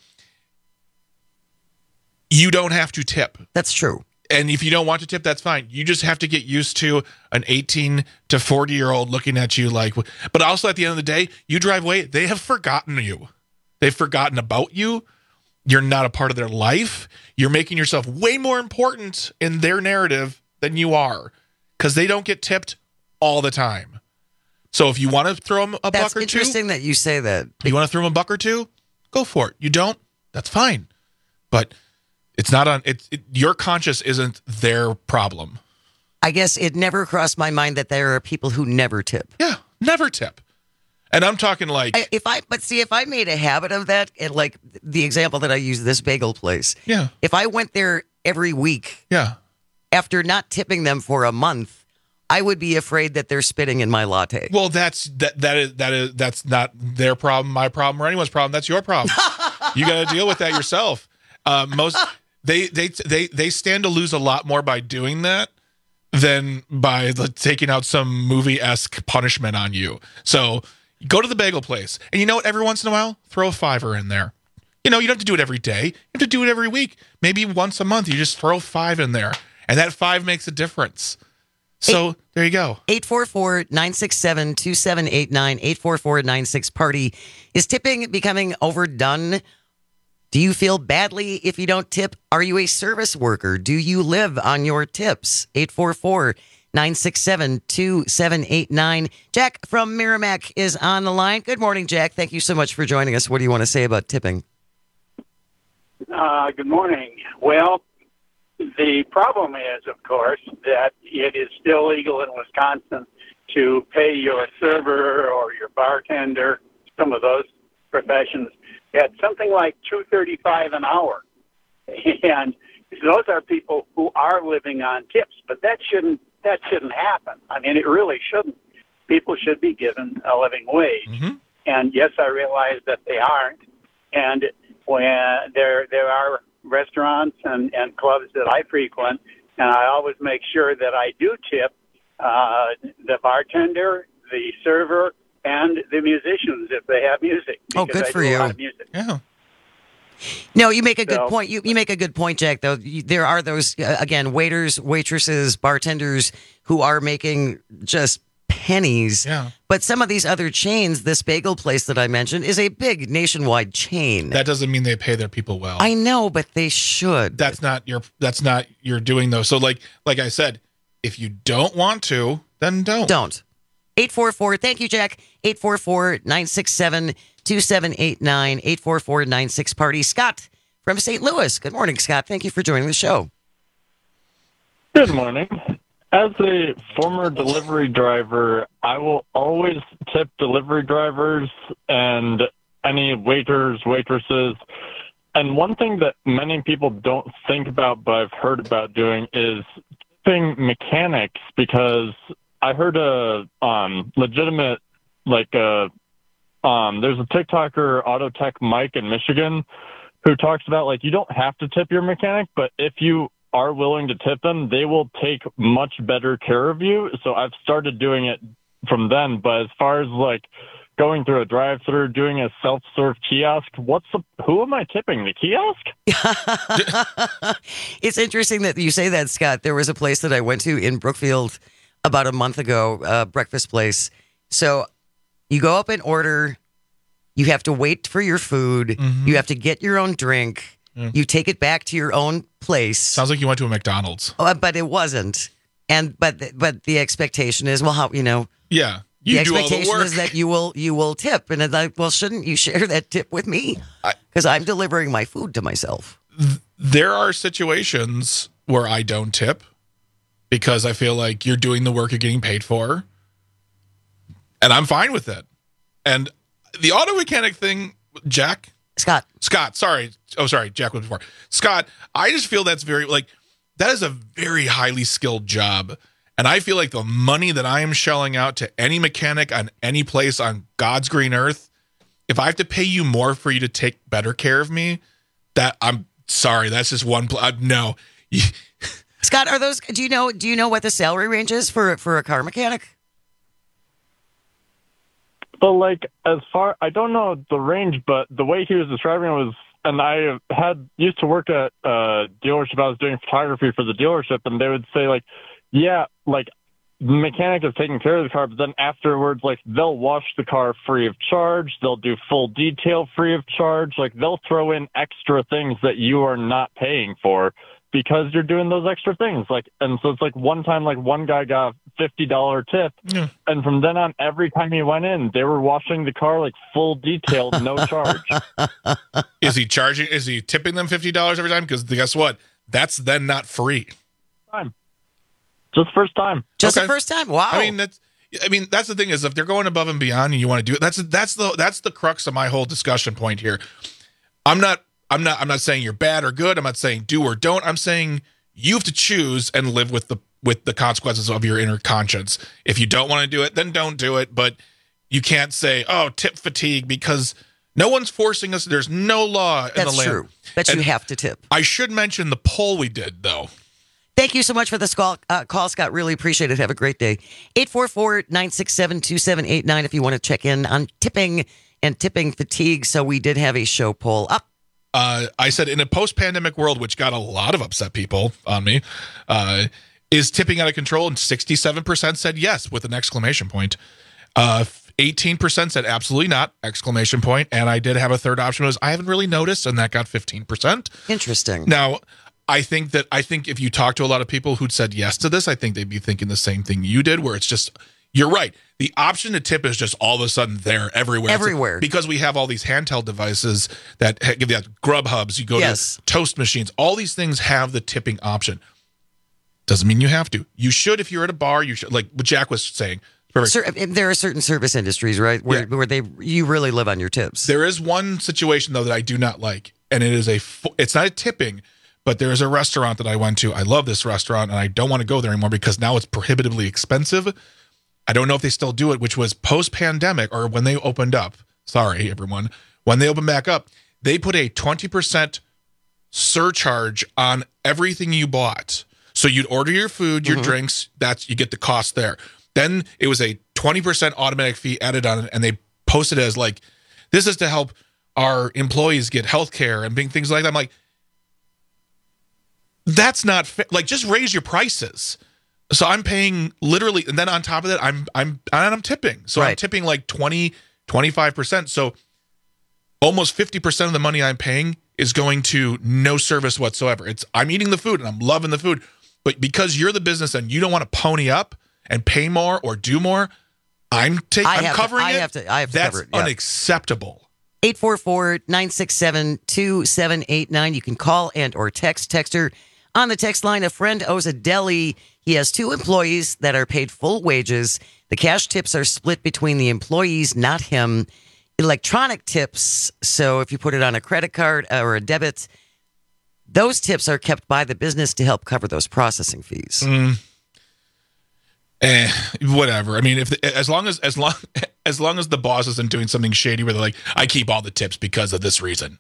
you don't have to tip. That's true. And if you don't want to tip, that's fine. You just have to get used to an eighteen to forty-year-old looking at you like... But also at the end of the day, you drive away, they have forgotten you. They've forgotten about you. You're not a part of their life. You're making yourself way more important in their narrative than you are because they don't get tipped all the time. So if you want to throw them a that's buck or two... That's interesting that you say that. You want to throw them a buck or two? Go for it. You don't? That's fine. But it's not on... It, it, your conscience isn't their problem. I guess it never crossed my mind that there are people who never tip. Yeah, never tip. And I'm talking like... I, if I, But see, if I made a habit of that, and like the example that I use, this bagel place. Yeah. If I went there every week... Yeah. After not tipping them for a month... I would be afraid that they're spitting in my latte. Well, that's that that is that is that's not their problem, my problem, or anyone's problem. That's your problem. You got to deal with that yourself. Uh, most they they they they stand to lose a lot more by doing that than by like, taking out some movie-esque punishment on you. So go to the bagel place, and you know what? Every once in a while, throw a fiver in there. You know, you don't have to do it every day. You have to do it every week. Maybe once a month, you just throw five in there, and that five makes a difference. So eight, there you go. eight four four, nine six seven, two seven eight nine, eight four four, nine six party. Is tipping becoming overdone? Do you feel badly if you don't tip? Are you a service worker? Do you live on your tips? eight four four, nine six seven, two seven eight nine. Jack from Merrimack is on the line. Good morning, Jack. Thank you so much for joining us. What do you want to say about tipping? Uh, good morning. Well, the problem is, of course, that it is still legal in Wisconsin to pay your server or your bartender, some of those professions, at something like two thirty-five an hour. And those are people who are living on tips, but that shouldn't that shouldn't happen. I mean, it really shouldn't. People should be given a living wage. Mm-hmm. And yes, I realize that they aren't. And when there there are restaurants and, and clubs that I frequent, and I always make sure that I do tip uh, the bartender, the server, and the musicians if they have music. Oh, good I for do you. A lot of music. Yeah. No, you make a good So- point. You you make a good point, Jack, though. You- There are those, uh, again, waiters, waitresses, bartenders who are making just pennies. Yeah. But some of these other chains, this bagel place that I mentioned, is a big nationwide chain. That doesn't mean they pay their people well. I know, but they should. That's not your that's not your doing though. So like like I said, if you don't want to, then don't. Don't. eight four four, thank you, Jack. eight four four, nine six seven, two seven eight nine, eight four four, nine six party. Scott from Saint Louis. Good morning, Scott. Thank you for joining the show. Good morning. As a former delivery driver, I will always tip delivery drivers and any waiters, waitresses. And one thing that many people don't think about, but I've heard about doing, is tipping mechanics, because I heard a um, legitimate, like, a, um, there's a TikToker, Autotech Mike in Michigan, who talks about, like, you don't have to tip your mechanic, but if you are willing to tip them, they will take much better care of you. So I've started doing it from then. But as far as like going through a drive-through, doing a self-serve kiosk, what's the, who am I tipping? The kiosk? It's interesting that you say that, Scott. There was a place that I went to in Brookfield about a month ago, a breakfast place. So you go up and order, you have to wait for your food, Mm-hmm. you have to get your own drink, Yeah. you take it back to your own place. Sounds like you went to a McDonald's. Oh, but it wasn't. And but but the expectation is, well, how you know? Yeah. You the do all the expectation work. is that you will you will tip, and it's like, well, shouldn't you share that tip with me? Because I'm delivering my food to myself. There are situations where I don't tip because I feel like you're doing the work you're getting paid for, and I'm fine with it. And the auto mechanic thing, Jack. Scott. Scott, sorry. Oh, sorry. Jack was before. Scott, I just feel that's very, like, that is a very highly skilled job. And I feel like the money that I am shelling out to any mechanic on any place on God's green earth, if I have to pay you more for you to take better care of me, that I'm sorry. That's just one. Pl- uh, no. Scott, are those, do you know, do you know what the salary range is for, for a car mechanic? But like, as far, I don't know the range, but the way he was describing it was, and I had used to work at a dealership. I was doing photography for the dealership, and they would say like, yeah, like the mechanic is taking care of the car, but then afterwards, like they'll wash the car free of charge. They'll do full detail free of charge. Like they'll throw in extra things that you are not paying for because you're doing those extra things. Like, and so it's like one time, like one guy got a fifty dollars tip. Yeah. And from then on, every time he went in, they were washing the car like full detail, no charge. Is he charging? Is he tipping them fifty dollars every time? Because guess what? That's then not free. Time. Just first time. Just Okay. the first time. Wow. I mean, that's. I mean, that's the thing is, if they're going above and beyond, and you want to do it, that's that's the that's the crux of my whole discussion point here. I'm not. I'm not. I'm not saying you're bad or good. I'm not saying do or don't. I'm saying you have to choose and live with the with the consequences of your inner conscience. If you don't want to do it, then don't do it. But you can't say, "Oh, tip fatigue," because no one's forcing us. There's no law in That's the land. true. That you And have to tip. I should mention the poll we did, though. Thank you so much for the call, uh, call, Scott. Really appreciate it. Have a great day. eight four four, nine six seven, two seven eight nine if you want to check in on tipping and tipping fatigue. So we did have a show poll up. Uh, I said in a post-pandemic world, which got a lot of upset people on me, uh, is tipping out of control? And sixty-seven percent said yes with an exclamation point. Uh, eighteen percent said absolutely not, exclamation point. And I did have a third option was I haven't really noticed, and that got fifteen percent. Interesting. Now, I think that I think if you talk to a lot of people who'd said yes to this, I think they'd be thinking the same thing you did, where it's just, you're right. The option to tip is just all of a sudden there everywhere. Everywhere. It's because we have all these handheld devices that give you Grub Hubs, you go Yes. to Toast machines. All these things have the tipping option. Doesn't mean you have to. You should if you're at a bar. You should, like what Jack was saying. Perfect. Sir, there are certain service industries, right, where, Yeah. where they you really live on your tips. There is one situation though that I do not like, and it is a. fu- It's not a tipping, but there is a restaurant that I went to. I love this restaurant, and I don't want to go there anymore because now it's prohibitively expensive. I don't know if they still do it, which was post-pandemic or when they opened up. Sorry, everyone. When they opened back up, they put a twenty percent surcharge on everything you bought. So you'd order your food, your Mhm. drinks, that's you get the cost there. Then it was a twenty percent automatic fee added on it, and they posted it as like, this is to help our employees get health care and big things like that. I'm like, that's not fa- like just raise your prices. So I'm paying literally, and then on top of that, I'm I'm and I'm tipping. So I'm Right. tipping like twenty, twenty-five percent. So almost fifty percent of the money I'm paying is going to no service whatsoever. It's I'm eating the food and I'm loving the food. But because you're the business and you don't want to pony up and pay more or do more, I'm taking I I'm have to- covering I it. have to- I have to That's cover it, yeah. unacceptable. eight four four, nine six seven, two seven eight nine. You can call and or text. Texter on the text line, a friend owes a deli. He has two employees that are paid full wages. The cash tips are split between the employees, not him. Electronic tips, so if you put it on a credit card or a debit, those tips are kept by the business to help cover those processing fees. Mm. Eh, whatever. I mean, if the, as long as as long as long as the boss isn't doing something shady where they're like, I keep all the tips because of this reason.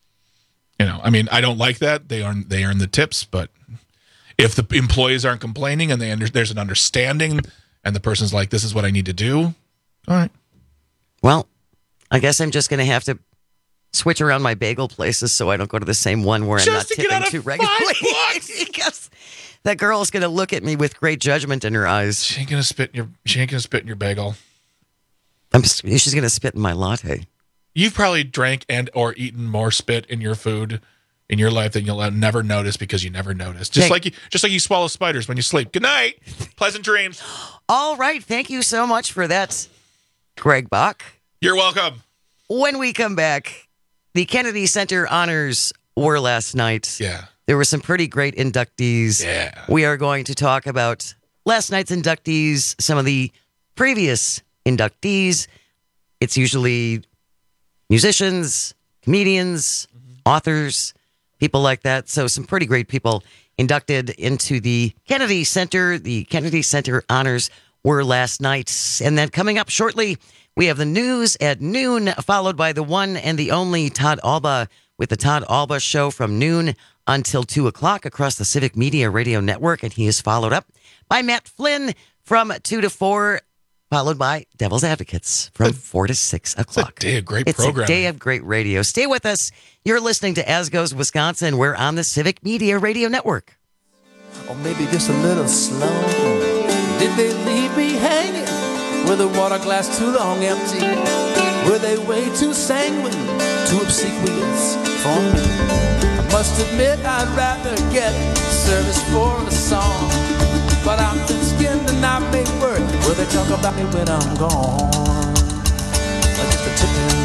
You know, I mean, I don't like that. They earn they earn the tips, but if the employees aren't complaining and they under, there's an understanding, and the person's like, this is what I need to do. All right. Well, I guess I'm just going to have to switch around my bagel places so I don't go to the same one where I'm Just not to get tipping out of too five regularly. bucks. Because that girl is going to look at me with great judgment in her eyes. She ain't gonna spit in your she ain't gonna spit in your bagel. I'm, she's going to spit in my latte. You've probably drank and or eaten more spit in your food in your life than you'll never notice because you never notice. Just Thank- like you, just like you swallow spiders when you sleep. Good night. Pleasant dreams. All right. Thank you so much for that, Greg Bach. You're welcome. When we come back, the Kennedy Center honors were last night. Yeah. There were some pretty great inductees. Yeah. We are going to talk about last night's inductees, some of the previous inductees. It's usually musicians, comedians, authors, people like that. So some pretty great people inducted into the Kennedy Center. The Kennedy Center honors were last night. And then coming up shortly, we have the news at noon, followed by the one and the only Todd Alba with the Todd Alba Show from noon until two o'clock across the Civic Media Radio Network. And he is followed up by Matt Flynn from two to four, followed by Devil's Advocates from four to six o'clock. It's a day of great It's programming. a day of great radio. Stay with us. You're listening to As Goes Wisconsin. We're on the Civic Media Radio Network. Or maybe just a little slow. Did they leave me hanging with a water glass too long empty? Were they way too sanguine, too obsequious for me? I must admit I'd rather get service for a song, but I'm thin-skinned and I may work. Will they talk about me when I'm gone? Like just a tipping,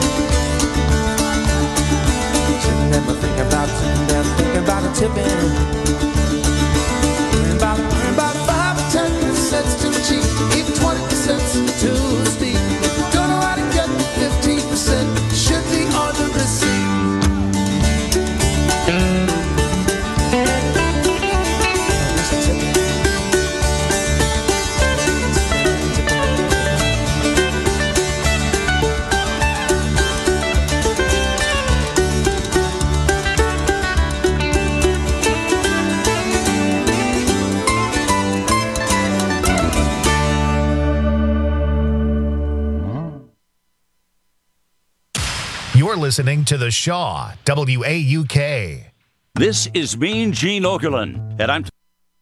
sitting there thinking about, sitting there thinking about a tipping. About, about five or ten percent's too cheap, even twenty percent's too steep. Don't know how to get the fifteen percent, should be on the receipt. You're listening to The Shaw, W A U K. This is Mean Gene Okerlund, and I'm...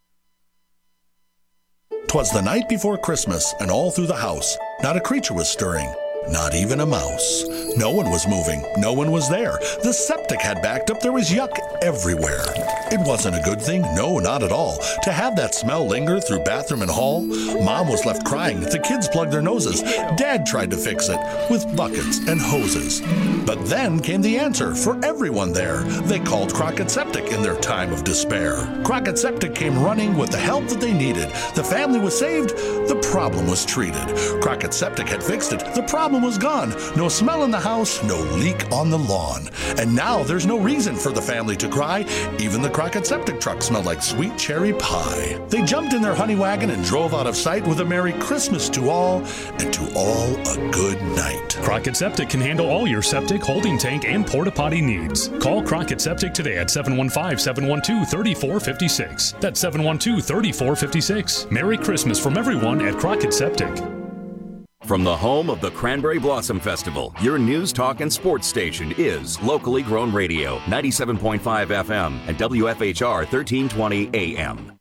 'Twas the night before Christmas, and all through the house, not a creature was stirring. Not even a mouse. No one was moving. No one was there. The septic had backed up. There was yuck everywhere. It wasn't a good thing. No, not at all. To have that smell linger through bathroom and hall. Mom was left crying. The kids plugged their noses. Dad tried to fix it with buckets and hoses. But then came the answer for everyone there. They called Crockett Septic in their time of despair. Crockett Septic came running with the help that they needed. The family was saved. The problem was treated. Crockett Septic had fixed it. The problem was gone. No smell in the house, no leak on the lawn. And now there's no reason for the family to cry. Even the Crockett Septic truck smelled like sweet cherry pie. They jumped in their honey wagon and drove out of sight with a Merry Christmas to all, and to all a good night. Crockett Septic can handle all your septic, holding tank, and porta potty needs. Call Crockett Septic today at seven one five, seven one two, three four five six. That's seven one two, three four five six. Merry Christmas from everyone at Crockett Septic. From the home of the Cranberry Blossom Festival, your news, talk, and sports station is Locally Grown Radio, ninety-seven point five F M and W F H R thirteen twenty A M.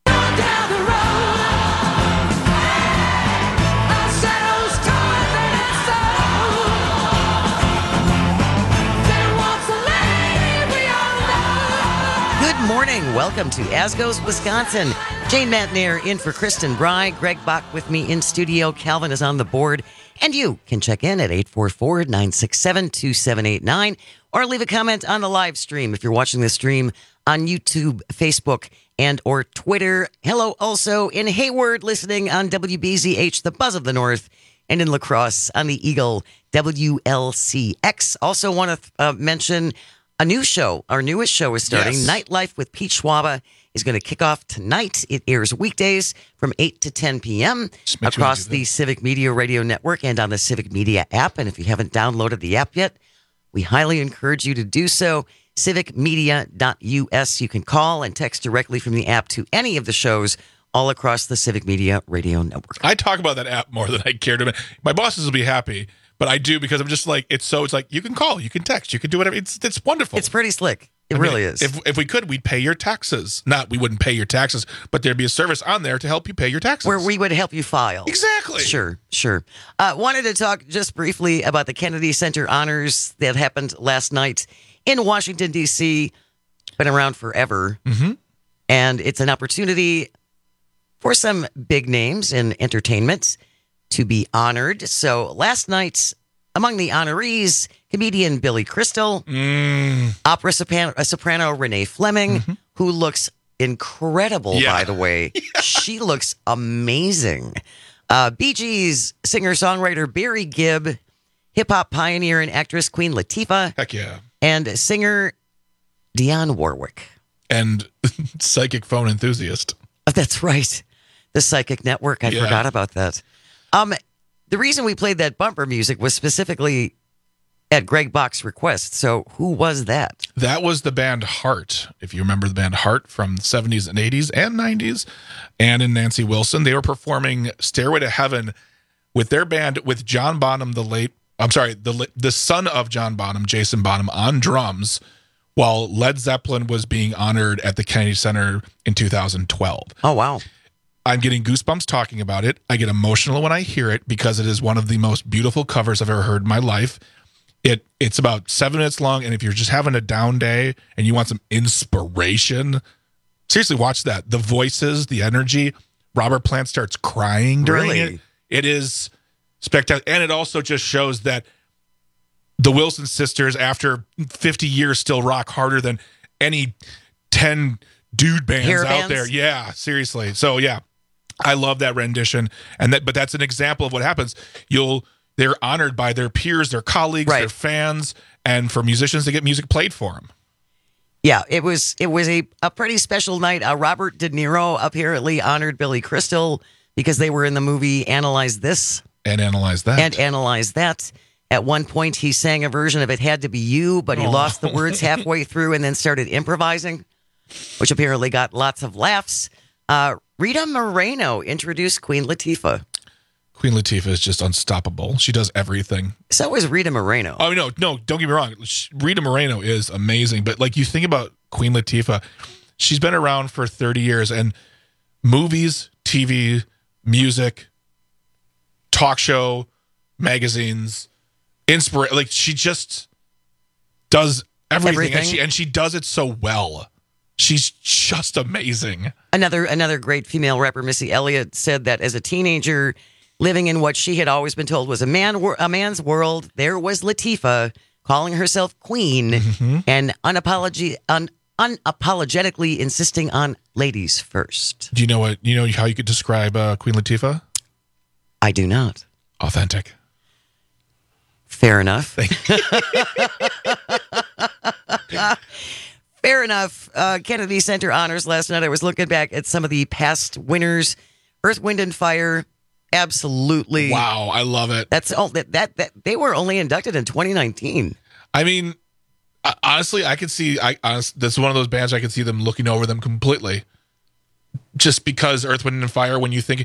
Good morning. Welcome to Asgo's, Wisconsin. Jane Matnair in for Kristen Bry. Greg Bach with me in studio. Calvin is on the board. And you can check in at eight four four, nine six seven, two seven eight nine or leave a comment on the live stream if you're watching the stream on YouTube, Facebook, and or Twitter. Hello also in Hayward, listening on W B Z H, the Buzz of the North, and in La Crosse on the Eagle, W L C X. Also want to uh, mention a new show. Our newest show is starting. Yes. Nightlife with Pete Schwaba is going to kick off tonight. It airs weekdays from eight to ten p.m. across the Civic Media Radio Network and on the Civic Media app. And if you haven't downloaded the app yet, we highly encourage you to do so. civic media dot U S. You can call and text directly from the app to any of the shows all across the Civic Media Radio Network. I talk about that app more than I care to. My bosses will be happy. But I do, because I'm just like, it's so, it's like, you can call, you can text, you can do whatever. It's it's wonderful. It's pretty slick. It I really mean, is. If if we could, we'd pay your taxes. Not, we wouldn't pay your taxes, but there'd be a service on there to help you pay your taxes. Where we would help you file. Exactly. Sure, sure. Uh, wanted to talk just briefly about the Kennedy Center honors that happened last night in Washington, D C. Been around forever. Mm-hmm. And it's an opportunity for some big names in entertainment to be honored. So last night, among the honorees, comedian Billy Crystal, mm. opera soprano, uh, soprano Renee Fleming, mm-hmm. who looks incredible, yeah. by the way. yeah. She looks amazing. Uh, Bee Gees singer-songwriter Barry Gibb, hip-hop pioneer and actress Queen Latifah. Heck yeah. And singer Dionne Warwick. And psychic phone enthusiast. Oh, that's right. The Psychic Network. I yeah. forgot about that. Um, the reason we played that bumper music was specifically at Greg Bach's request. So who was that? That was the band Heart. If you remember the band Heart from the seventies and eighties and nineties, Ann and Nancy Wilson, they were performing Stairway to Heaven with their band, with John Bonham, the late, I'm sorry, the the son of John Bonham, Jason Bonham, on drums, while Led Zeppelin was being honored at the Kennedy Center in two thousand twelve. Oh, wow. I'm getting goosebumps talking about it. I get emotional when I hear it because it is one of the most beautiful covers I've ever heard in my life. It It's about seven minutes long, and if you're just having a down day and you want some inspiration, seriously, watch that. The voices, the energy. Robert Plant starts crying during really? it. It is spectacular. And it also just shows that the Wilson sisters, after fifty years, still rock harder than any ten dude bands Hair out bands? there. Yeah, seriously. So, yeah. I love that rendition, and that, but that's an example of what happens. You'll they're honored by their peers, their colleagues, right. their fans, and for musicians to get music played for them. Yeah, it was it was a, a pretty special night. Uh, Robert De Niro apparently honored Billy Crystal because they were in the movie Analyze This and Analyze That and Analyze That. At one point, he sang a version of It Had to Be You, but he oh. lost the words halfway through and then started improvising, which apparently got lots of laughs. Uh, Rita Moreno introduced Queen Latifah. Queen Latifah is just unstoppable. She does everything. So is Rita Moreno. Oh, no, no, don't get me wrong. Rita Moreno is amazing. But, like, you think about Queen Latifah, she's been around for thirty years. And movies, T V, music, talk show, magazines, inspira- like, she just does everything. Everything. And, she, and she does it so well. She's just amazing. Another another great female rapper, Missy Elliott, said that as a teenager, living in what she had always been told was a man a man's world, there was Latifah calling herself queen Mm-hmm. and unapology, un, unapologetically insisting on ladies first. Do you know what? You know how you could describe uh, Queen Latifah? I do not. Authentic. Fair enough. Fair enough. Uh, Kennedy Center honors last night. I was looking back at some of the past winners. Earth, Wind, and Fire. Absolutely. Wow, I love it. That's all that, that that they were only inducted in twenty nineteen. I mean, I, honestly, I could see. I honest, this is one of those bands I could see them looking over them completely, just because Earth, Wind, and Fire. When you think,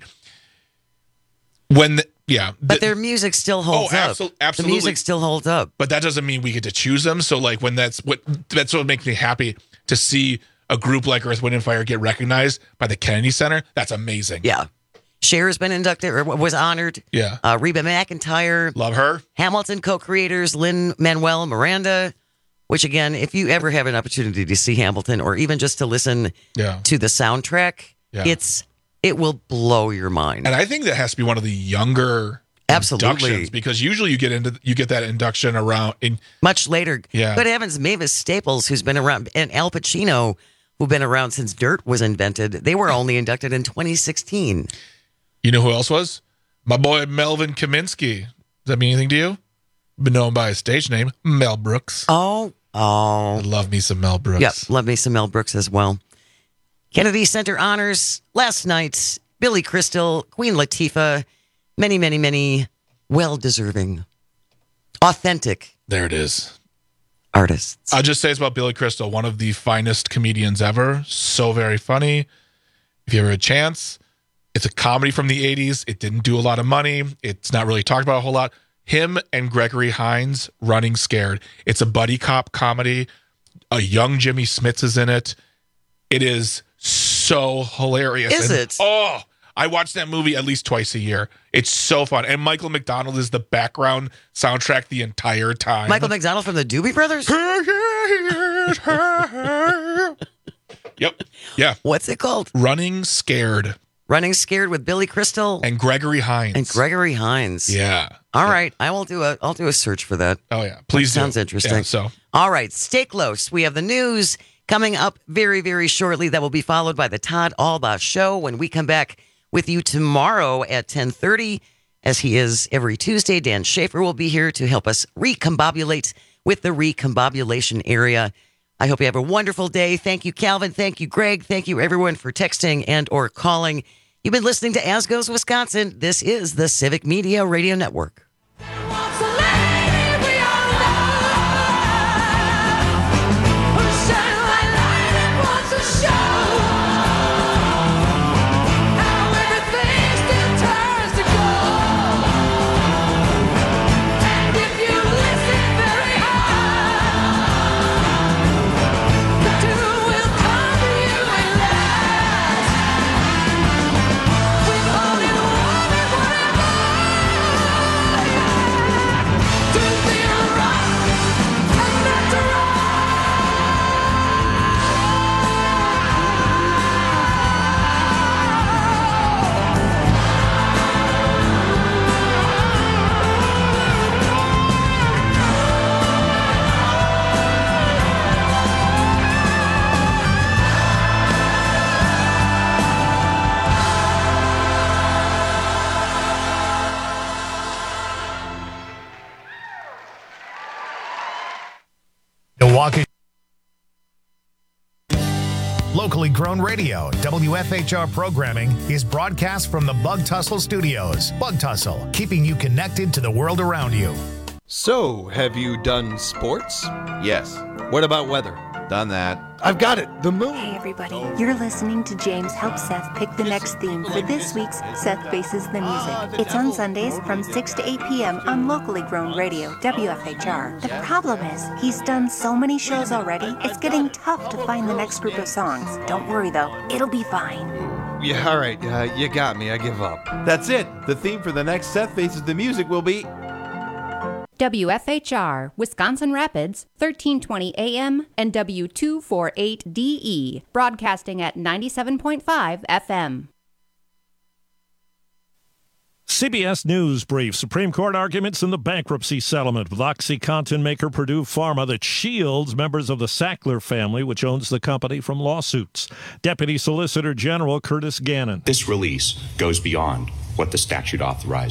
when the, yeah, But the, their music still holds oh, up. absol- absolutely, The music still holds up. But that doesn't mean we get to choose them. So, like, when that's what that's what makes me happy to see a group like Earth, Wind, and Fire get recognized by the Kennedy Center. That's amazing. Yeah. Cher has been inducted or was honored. Yeah. Uh, Reba McEntire. Love her. Hamilton co-creators Lin-Manuel Miranda, which again, if you ever have an opportunity to see Hamilton or even just to listen Yeah. to the soundtrack, Yeah. it's it will blow your mind. And I think that has to be one of the younger Absolutely. inductions, because usually you get into you get that induction around in Much later. Yeah. Good heavens, Mavis Staples, who's been around, and Al Pacino, who've been around since Dirt was invented, they were only inducted in twenty sixteen. You know who else was? My boy Melvin Kaminsky. Does that mean anything to you? Been known by his stage name, Mel Brooks. Oh, oh. I love me some Mel Brooks. Yep, love me some Mel Brooks as well. Kennedy Center honors last night, Billy Crystal, Queen Latifah, many, many, many well-deserving, authentic There it is. artists. I'll just say it's about Billy Crystal, one of the finest comedians ever. So very funny. If you ever had a chance, it's a comedy from the eighties. It didn't do a lot of money. It's not really talked about a whole lot. Him and Gregory Hines, Running Scared. It's a buddy cop comedy. A young Jimmy Smits is in it. It is so hilarious. Is And, it? Oh, I watch that movie at least twice a year. It's so fun. And Michael McDonald is the background soundtrack the entire time. Michael McDonald from the Doobie Brothers? Yep. Yeah. What's it called? Running Scared. Running Scared with Billy Crystal And Gregory Hines. and Gregory Hines. Yeah. All right, I will do a I'll do a search for that. Oh, yeah. Please That do. sounds interesting. Yeah, so. All right, stay close. We have the news coming up very, very shortly. That will be followed by the Todd Alba Show when we come back with you tomorrow at ten thirty. As he is every Tuesday, Dan Schaefer will be here to help us recombobulate with the recombobulation area. I hope you have a wonderful day. Thank you, Calvin. Thank you, Greg. Thank you, everyone, for texting and or calling. You've been listening to As Goes Wisconsin. This is the Civic Media Radio Network. Milwaukee. Locally grown radio, W F H R programming is broadcast from the Bug Tussle Studios. Bug Tussle, keeping you connected to the world around you. So, have you done sports? Yes. What about weather? Done that. I've got it. The moon. Hey, everybody. You're listening to James help Seth pick the next theme for this week's Seth Faces the Music. It's on Sundays from six to eight p.m. on locally grown radio, W F H R. The problem is, he's done so many shows already, it's getting tough to find the next group of songs. Don't worry, though. It'll be fine. Yeah, all right. Uh, you got me. I give up. That's it. The theme for the next Seth Faces the Music will be... W F H R, Wisconsin Rapids, thirteen twenty A M and W two forty-eight D E, broadcasting at ninety-seven point five F M. C B S News Brief. Supreme Court arguments in the bankruptcy settlement with OxyContin maker Purdue Pharma that shields members of the Sackler family, which owns the company, from lawsuits. Deputy Solicitor General Curtis Gannon. This release goes beyond what the statute authorized.